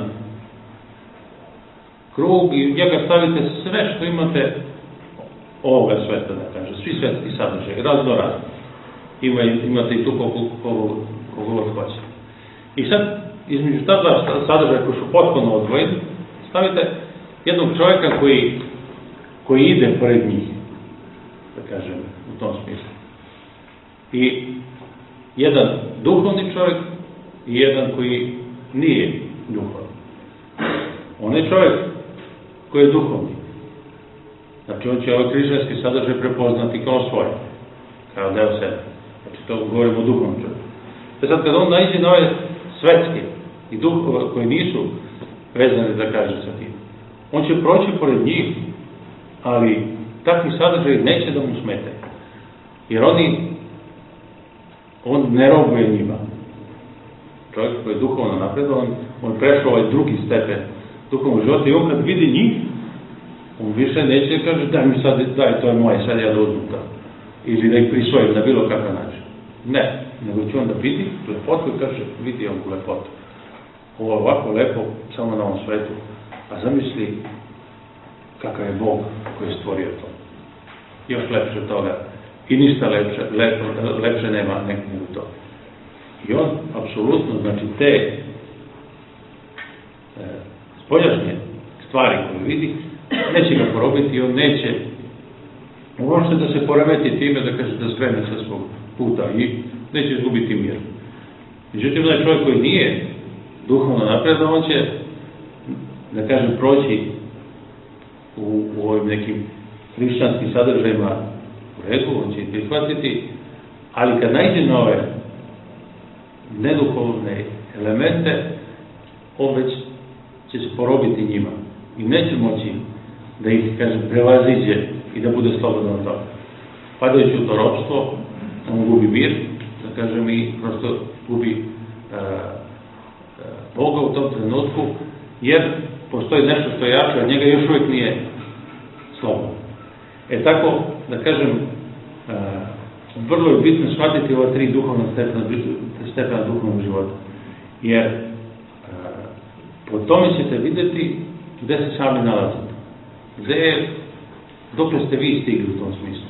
krug i njega stavite sve što imate ovoga sveta, da kažem, svi svetski sadržaj, razno. Imate i tu koliko god hoćete. I sad, između ta dva sadržaja koji su potpuno odvojeni, stavite jednog čovjeka koji ide pored njih, da kažem, u tom smislu. I jedan duhovni čovjek i jedan koji nije duhovni. On je čovjek koji je duhovni. Znači, on će ovaj hrišćanski sadržaj prepoznati kao svoj, kao deo sebe. Znači, to govorimo o duhovnom čovjeku. Sad, kad on naiđe na ove svetske i duhove koji nisu vezani, da kaže, sa tim, on će proći pored njih, ali takvi sadržaj neće da mu smete. Jer on ne robuje njima. Čovjek koji je duhovno napredovan, on prešao ovaj drugi stepen duhovnog života i on kad vidi njih, on više neće da kaže, daj mi sad, daj, to je moje, sad ja da uzmem to. Ili da ih prisvojim na bilo kakav način. Ne, nego će on da vidi lepotu i kaže, vidi ovu lepotu. Ovo je ovako lepo, samo na ovom svetu. A zamisli kakav je Bog koji je stvorio to. Još lepše od toga. I ništa lepše nema nego to. I on, apsolutno, znači te spoljašnje stvari koje vidi, neće ga porobiti i on neće uopšte da se poremeti time, da kaže da skrene sa svog puta i neće izgubiti mir. Međutim, da je čovjek koji nije duhovno napredan, on će, da kažem, proći u ovim nekim hrišćanskim sadržajima u redu, on će ih prihvatiti, ali kad naiđe na ove neduhovne elemente, on već će se porobiti njima i neće moći da ih, kažem, prevaziđe i da bude slobodan od toga. Padajući u to ropstvo, on gubi mir, da kažem, i prosto gubi Boga u tom trenutku, jer postoji nešto što je jače, a njega još uvijek nije slobodan. Tako, da kažem, vrlo je bitno shvatiti ova 3 duhovna stepena duhovnog života. Jer po tome ćete vidjeti gde se sami nalazite. Dokle ste vi stigli u tom smislu.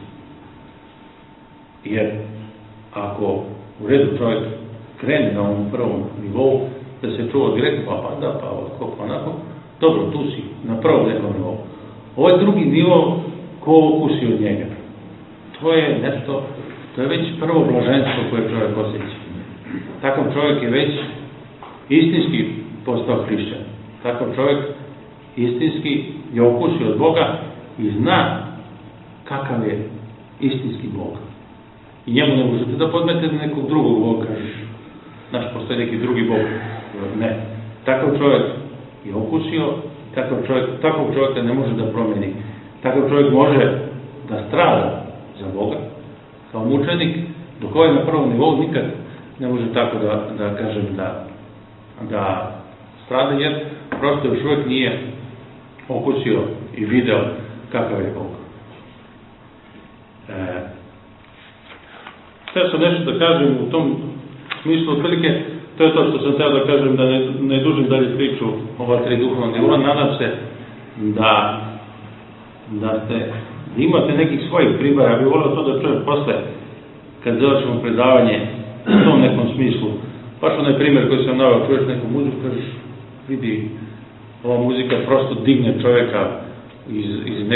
Jer ako u redu čovjek krene na ovom prvom nivou, da se čuva direktno, pa pada, pa ovako, pa onako, dobro, tu si, na prvom nekom nivou. Ovaj drugi nivo, ko okusi od njega? To je nešto, to je već prvo blaženstvo koje čovjek osjeća. Takav čovjek je već istinski postao hrišćan. Takav čovjek istinski je okusio od Boga i zna kakav je istinski Bog. I njemu ne možete da podmetete nekog drugog Boga, kažeš, znaš, postoji neki drugi Bog. Ne. Takav čovjek je okusio, takvog čovjeka ne može da promeni. Takav čovjek može da strada za Boga, kao mučenik, dok ovaj na prvom nivou nikad ne može tako da kažem da strada, jer prosto još uvijek nije okusio i video kakav je Bog. Htio sam nešto da kažem u tom smislu, otprilike, to je to što sam htio da kažem, da ne dužim dalje priču ova 3 duhovna nivoa. Nadam se da imate nekih svojih primjera. Ja bih volio to da čujem posle, kad završimo predavanje u tom nekom smislu. Baš onaj primjer koji sam naveo, čuješ neku muziku, kažeš, vidi, ova muzika prosto digne čovjeka iz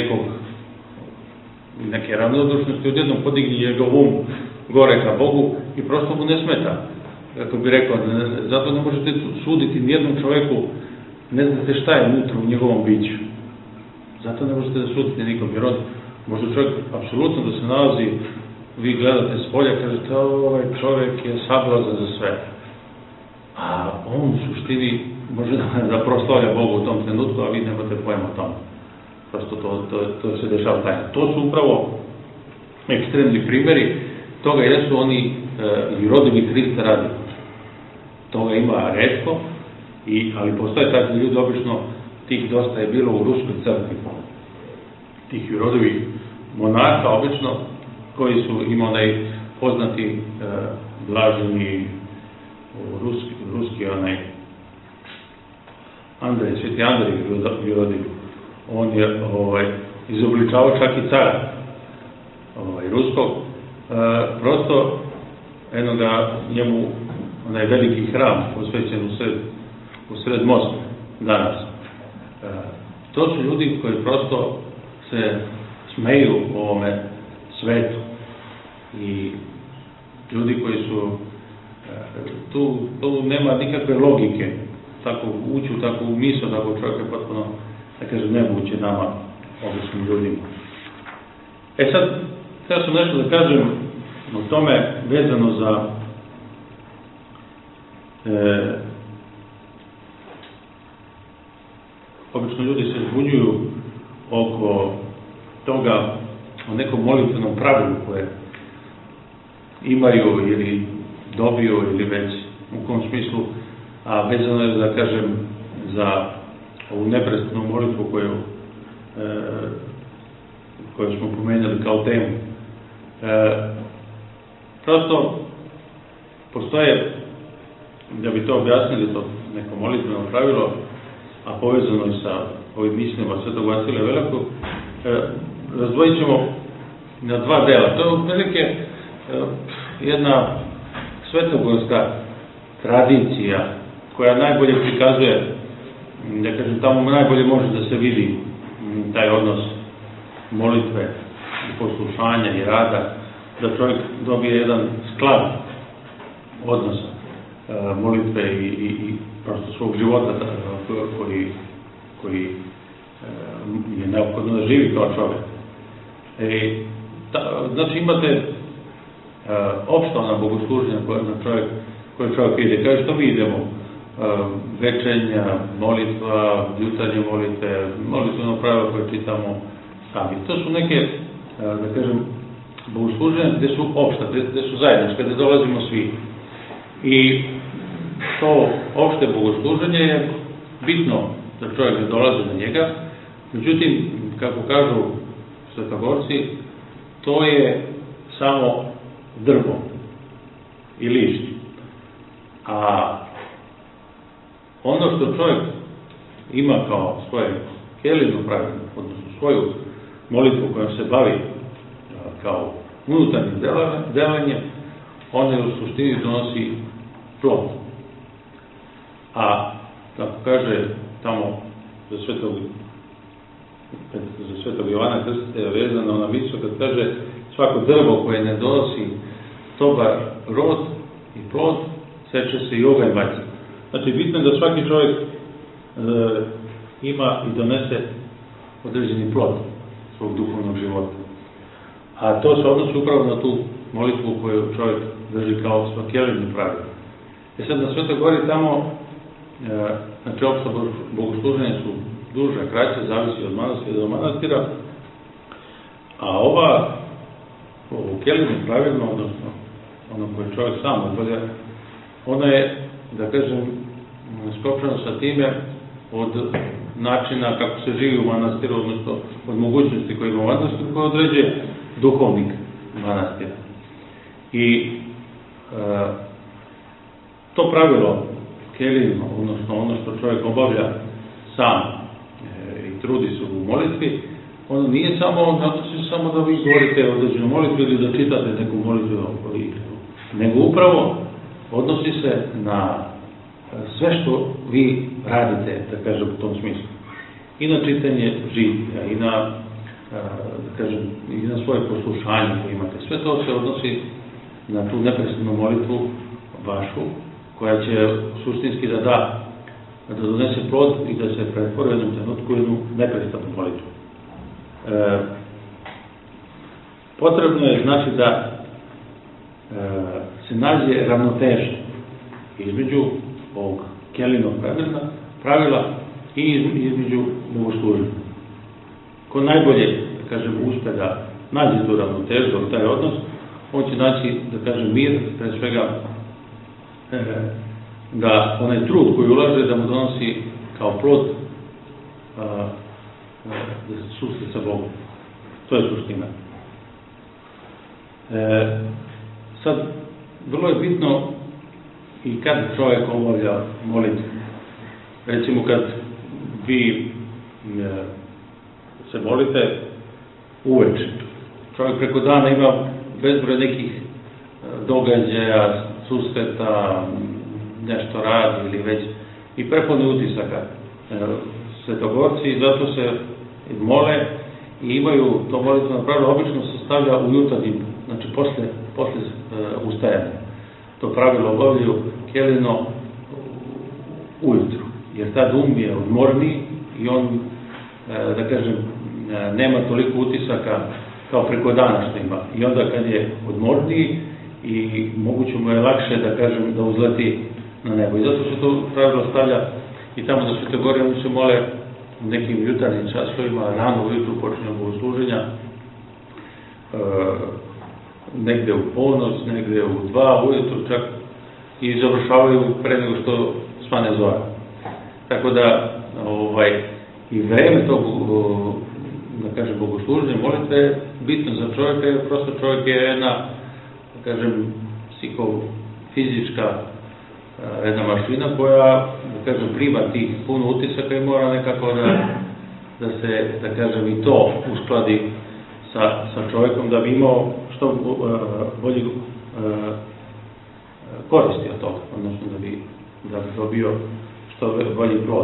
neke ravnodušnosti odjednom podigni njegov gore ka Bogu i prosto mu ne smeta. Kako bi rekao, zato ne možete suditi nijednom čovjeku, ne znate šta je unutra u njegovom biću. Zato ne možete da sudite nikom, jer on može čovjek apsolutno da se nalazi, vi gledate s polja, kažete, ovaj čovjek je sablazan za sve. A on u suštini može da proslavlja Bogu u tom trenutku, a vi nemate pojma o tome. Prosto to se dešava tajno. To su upravo ekstremni primjeri, toga jesu oni i rodovi Hrista radi. Toga ima retko, ali postoje takvi ljudi, obično tih dosta je bilo u Ruskoj crkvi. Tih rodovi monarha, obično, koji su imali onaj poznati blaženi ruski onaj Andrej, Sveti Andrej Jurodilj. On je izobličavao čak i cara ruskog. Prosto jednoga njemu onaj veliki hram posvećen u sred Moskve danas. To su ljudi koji prosto se smeju ovome svetu i ljudi koji su tu nema nikakve logike tako ući u takvu misao takvog čovjeka potpuno, da kažem, nemoguće nama običnim ljudima. Sad sam nešto da kažem o tome vezano za obično ljudi se zbunjuju oko toga o nekom molitvenom pravilu koje imaju ili dobiju ili već u kom smislu, a vezano je, da kažem, za ovu neprestanu molitvu koju smo pomenuli kao temu. Prosto postoje, da bi to objasnili, to neko molitveno pravilo, a povezano je sa ovim mislima Svetog Vasilija Velikog, razdvojit ćemo na dva dela. To je otprilike jedna svetogorska tradicija koja najbolje prikazuje, da kažem, tamo najbolje može da se vidi taj odnos molitve i poslušanja i rada, da čovjek dobije jedan sklad odnosa molitve i prosto svog života koji je neophodno da živi kao čovjek. Znači imate opšta ona bogosluženja koje čovjek ide. Kaže što mi idemo? Večernja, molitva, jutarnje molitve, molitveno pravilo koje čitamo sami. To su neke, da kažem, bogosluženja gde su opšta, gde su zajedničke, gde dolazimo svi. I to opšte bogosluženje je bitno da čovjek ne dolazi na njega. Međutim, kako kažu svetogorci, to je samo drvo i lišć. A ono što čovjek ima kao svoje kelinu pravilno, odnosno svoju molitvu kojom se bavi kao unutarnjim delanjem, ona u suštini donosi plod. A, kako kaže tamo za Svetog Jovana Krstitelja vezano na misu, kad kaže svako drvo koje ne donosi dobar rod i plod, seče se i oganj baca. Znači, bitno je da svaki čovjek ima i donese određeni plod svog duhovnog života. A to se odnosi upravo na tu molitvu koju čovjek drži kao svakodnevno pravilo. Sad na Svetoj Gori tamo, znači opšta bogosluženja su duže, kraće, zavisi od manastira do manastira, a ovo kelinu pravilno, odnosno ono koje čovjek sam obavlja, ono je, da kažem, skopčano sa time od načina kako se živi u manastiru, odnosno od mogućnosti koje ima u manastiru, koje određuje duhovnik manastira. I to pravilo kelino, odnosno ono što čovjek obavlja sam i trudi se u molitvi, ono nije samo, odnosi samo da vi govorite određenu molitvu ili da čitate neku molitvu, nego upravo odnosi se na sve što vi radite, da kažem, u tom smislu. i na čitanje žitija, i na, i na svoje poslušanje koje imate. Sve to se odnosi na tu neprestanu molitvu vašu, koja će suštinski da donese plod i da se pretvori u jednom trenutku jednu neprestanu molitvu. Potrebno je znači da se nađe ravnoteža između ovog Kelinog pravila i između bogosluženja. Ko najbolje, da kažem, uspe da nađe tu ravnotežu, taj odnos, on će naći, da kažem, mir, pre svega da onaj trud koji ulaže da mu donosi kao plod susret sa Bogom. To je suština. Sad, vrlo je bitno i kad čovjek obavlja molitvu. Recimo kad vi se molite uveče. Čovjek preko dana ima bezbroj nekih događaja, susreta, nešto radi ili već i prepuni utisaka. Svetogorci zato se mole i imaju to molitveno pravilo, obično se stavlja u jutarnjim, znači posle ustajanja. To pravilo obavljaju Kelino ujutru, jer tad je odmorniji i on, da kažem, nema toliko utisaka kao preko dana što ima. I onda kad je odmorniji i moguće mu je lakše, da kažem, da uzleti na nebo. I zato se to pravilo stavlja i tamo da Svetogori, oni se mole u nekim jutarnjim časovima, rano ujutru počinju bogosluženja, negde u ponoć, negde u 2 ujutru čak i završavaju pre nego što svane zora. Tako da i vreme tog, da kažem, bogosluženja, molitve je bitno za čovjeka, jer prosto čovjek je jedna, da kažem, psihofizička jedna mašina koja, da kažem, prima tih puno utisaka i mora nekako da se, da kažem, i to uskladi sa čovjekom da bi imao što bolji koristi od toga, odnosno da bi dobio što bolji plod.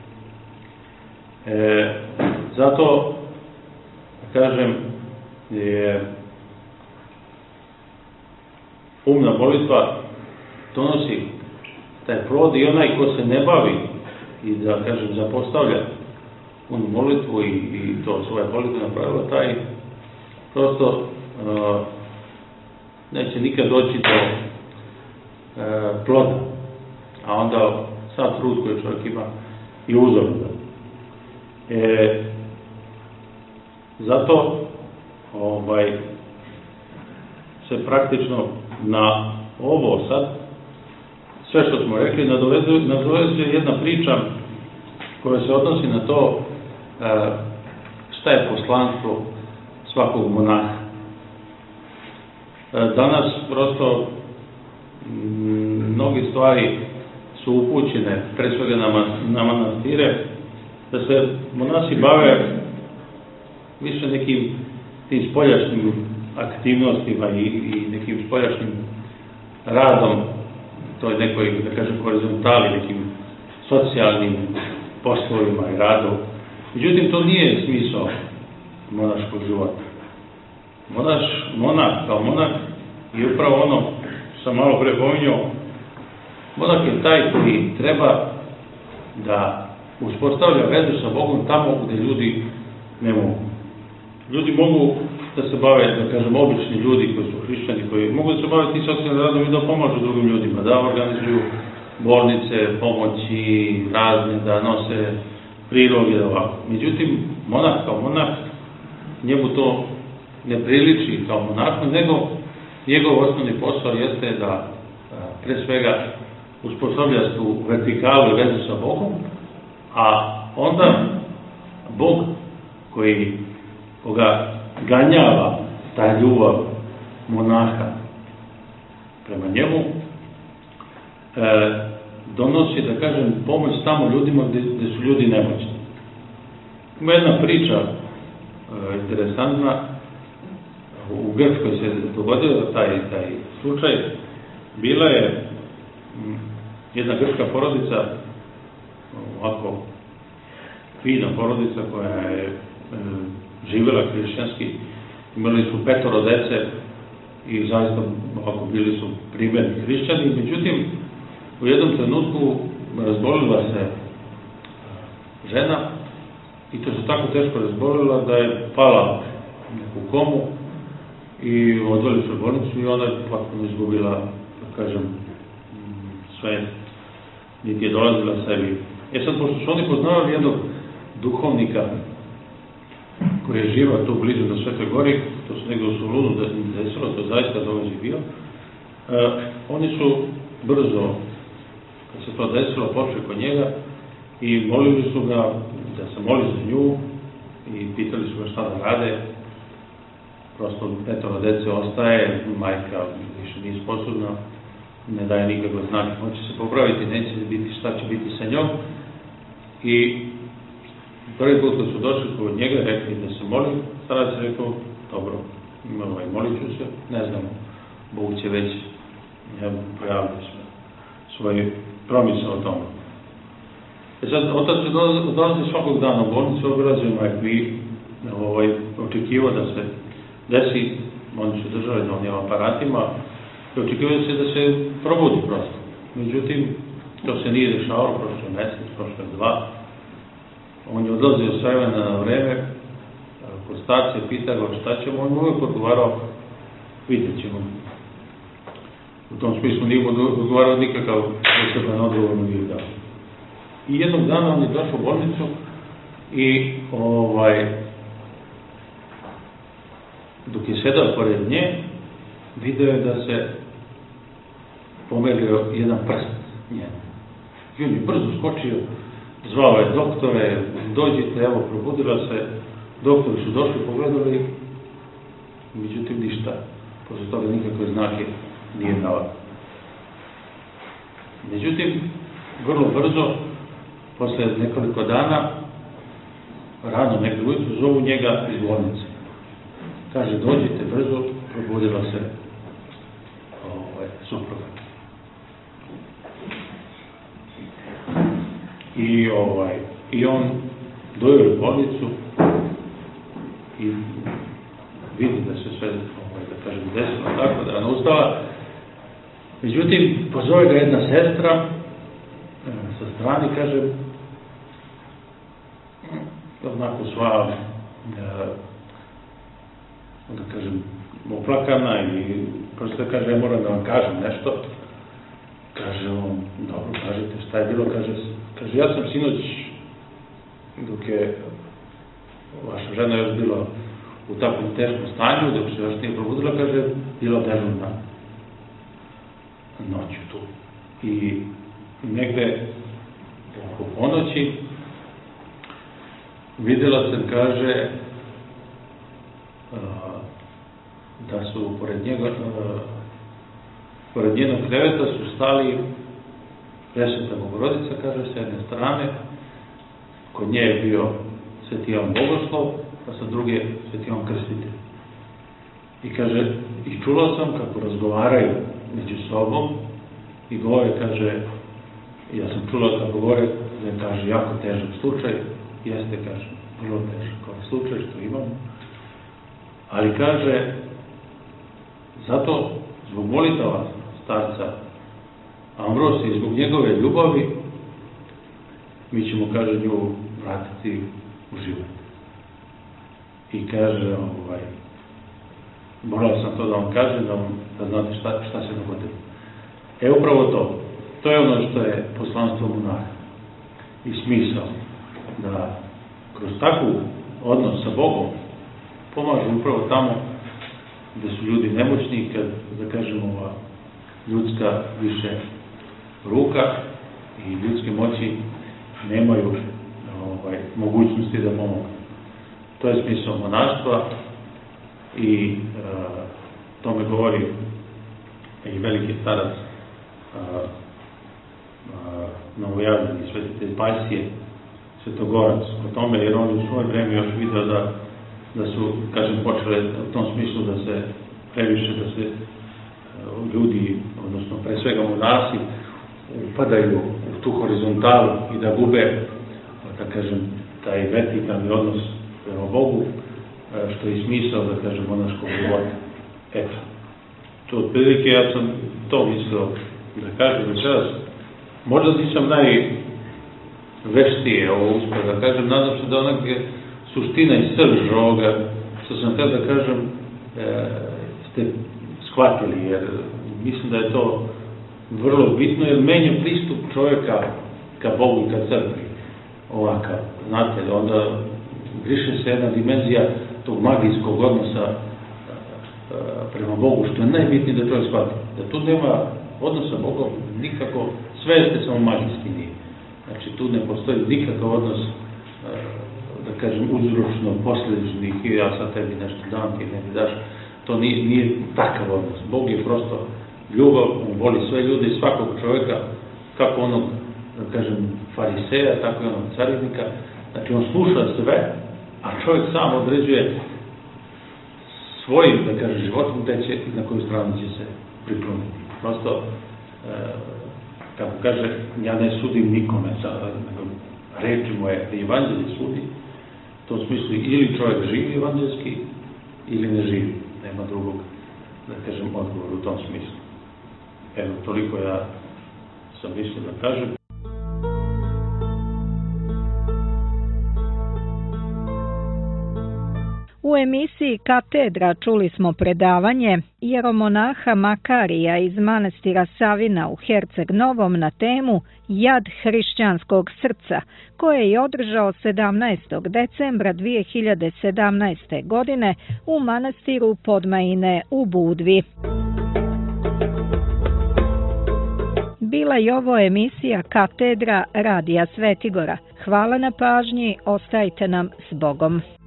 Zato, da kažem, je umna molitva donosi taj plod i onaj ko se ne bavi i, da kažem, zapostavlja umnu molitvu i to svoje molitveno pravilo, taj prosto neće nikad doći do ploda, a onda sad trud koji čovjek ima i uzorno. Zato se praktično na ovo sad, sve što smo rekli, nadovezuje jedna priča koja se odnosi na to šta je poslanstvo svakog monaha. Danas prosto mnogi stvari su upućene, pre svega na manastire, da se monasi bave više nekim tim spoljašnjim aktivnostima i nekim spoljašnjim radom, toj nekoj, da kažem, horizontali, nekim socijalnim poslovima i radom. Međutim, to nije smisao monaškog života. Monah kao monah je upravo ono što sam malo pre pominjao. Monah je taj koji treba da uspostavlja vezu sa Bogom tamo gde ljudi ne mogu. Ljudi mogu da se bave, da kažem, obični ljudi koji su hrišćani, koji mogu da se bave tim socijalnim radom i da pomažu drugim ljudima, da organizuju bolnice, pomoći razne, da nose priloge, da ovako. Međutim, monah kao monah, njemu to ne priliči kao monahu, nego njegov osnovni posao jeste da pre svega uspostavlja tu vertikalu i vezu sa Bogom, a onda Bog koga ganjava ta ljubav monaha prema njemu, donosi, da kažem, pomoć tamo ljudima gde su ljudi nemoćni. Ima jedna priča interesantna, u Grčkoj se dogodio taj slučaj. Bila je jedna grčka porodica, ovako fina porodica koja je živjela hrišćanski, imali su 5 dece i zaista ovako bili su primjerni hrišćani. Međutim, u jednom trenutku razbolila se žena i to se tako teško razbolila da je pala u neku komu i odveli su u bolnicu i ona je potpuno izgubila, da kažem, sve, niti je dolazila sebi. Sad, pošto su oni poznavali jednog duhovnika koji je živao tu blizu na Svetoj gori, to se negdje u Solunu desilo, to zaista događaj bio, oni su brzo, kad se to desilo, pošli kod njega i molili su ga da se moli za nju i pitali su ga šta da rade. Prosto 5 dece ostaje, majka više nije sposobna, ne daje nikakve znake, hoće se popraviti, neće biti šta će biti sa njom. I prvi put kad su došli kod njega, rekli da se moli, starac je rekao, dobro, molit ću se, ne znamo, Bog će već pojaviti svoj promisao o tome. Sad, otac je dolazi svakog dana u bolnicu, obilazio majku i očekivao da se desi, oni su držali na onim aparatima, i očekivao se da se probudi prosto. Međutim, to se nije dešavalo, prošlo je mesec, prošlo je 2. On je odlazio s vremena na vreme, kod starca je pitao ga šta ćemo, on uvijek odgovarao, vidjet ćemo. U tom smislu nije odgovarao nikakav poseban odgovor mu nije dao. I jednog dana on je došao u bolnicu i dok je sedao pored nje, video je da se pomerio jedan prst njen. I on je brzo skočio, zvao je doktore, dođite, evo, probudila se, doktori su došli, pogledali, međutim ništa, posle toga nikakve znake nije dala. Međutim, vrlo brzo, posle nekoliko dana, rano nekog ujutru, zovu njega iz bolnice. Kaže, dođite brzo, probudila se supruga. I on dojel u bolnicu i vidi da se sve, da kažem, desilo tako, da je ona ustala. Međutim, pozove ga jedna sestra sa strane, kaže, onako sva, da kažem, oplakana i prosto kaže, ja moram da vam kažem nešto. Kaže on, dobro, kažete šta je bilo, kaže, ja sam sinoć, dok je vaša žena još bila u takvom teškom stanju, dok se još nije probudila, kaže, bila dežurna noću tu. I negde oko ponoći videla sam, kaže, da su pored njenog kreveta su stali Presveta Bogorodica, kaže, s jedne strane, kod nje je bio Sveti Jovan Bogoslov, a sa druge Sveti Jovan Krstitelj. I kaže, i čulo sam kako razgovaraju među sobom i govore, kaže, ja sam čula kako govore, da je, kaže, jako težak slučaj, jeste, kaže, vrlo težak slučaj što imamo, ali kaže, zato zbog molitava starca Ambrosija i zbog njegove ljubavi mi ćemo, kaže, nju vratiti u život. I kaže, morao sam to da vam kažem, da znate šta se dogodilo. Upravo to je ono što je poslanstvo monaha i smisao, da kroz takvu odnos sa Bogom pomažu upravo tamo gde su ljudi nemoćni, kad, da kažemo, ljudska više ruka i ljudske moći nemaju mogućnosti da pomogu. To je smisao monaštva i tome govori i veliki starac novojavljeni svetitelj Pajsije, Svetogorac, o tome, jer on u svoje vreme još video da su, kažem, počele u tom smislu da se previše, da se ljudi, odnosno pre svega monasi, upadaju u tu horizontalu i da gube, da kažem, taj vertikalni odnos prema Bogu, što je smisao, da kažem, monaškog života. Eto, to otprilike ja sam to mislio da kažem večeras. Možda nisam najveštije ovo uspio da kažem, nadam se da onak je suština i srž ovoga, što sam htio da kažem, ste shvatili, jer mislim da je to vrlo bitno, jer menja pristup čovjeka ka Bogu i ka crkvi. Ovakav, znate, onda briše se jedna dimenzija tog magijskog odnosa prema Bogu, što je najbitnije da čovjek shvati. Da tu nema odnosa Bogom nikako, sve jeste samo magijski nije. Znači, tu ne postoji nikakav odnos, da kažem, uzročno, posljedični, i ja sad tebi nešto dam, ti ne mi daš. To nije takav odnos. Bog je prosto ljubav, on voli sve ljude i svakog čovjeka, kako onog, da kažem, fariseja, tako i onog carinika. Znači, on sluša sve, a čovjek sam određuje svojim, da kažem, životom gde će i na koju stranu će se prikloniti. Prosto, kako kaže, ja ne sudim nikome sada, nego reči moje, da evanđelje sudi, to u smislu ili čovjek živi evanđelski, ili ne živi. Nema drugog, da kažem, odgovor u tom smislu. Evo, toliko ja sam mislio da kažem. U emisiji Katedra čuli smo predavanje jeromonaha Makarija iz manastira Savina u Herceg Novom na temu Jad hrišćanskog srca, koje je održao 17. decembra 2017. godine u manastiru Podmajine u Budvi. Bila je ovo emisija Katedra Radija Svetigora. Hvala na pažnji, ostajte nam s Bogom.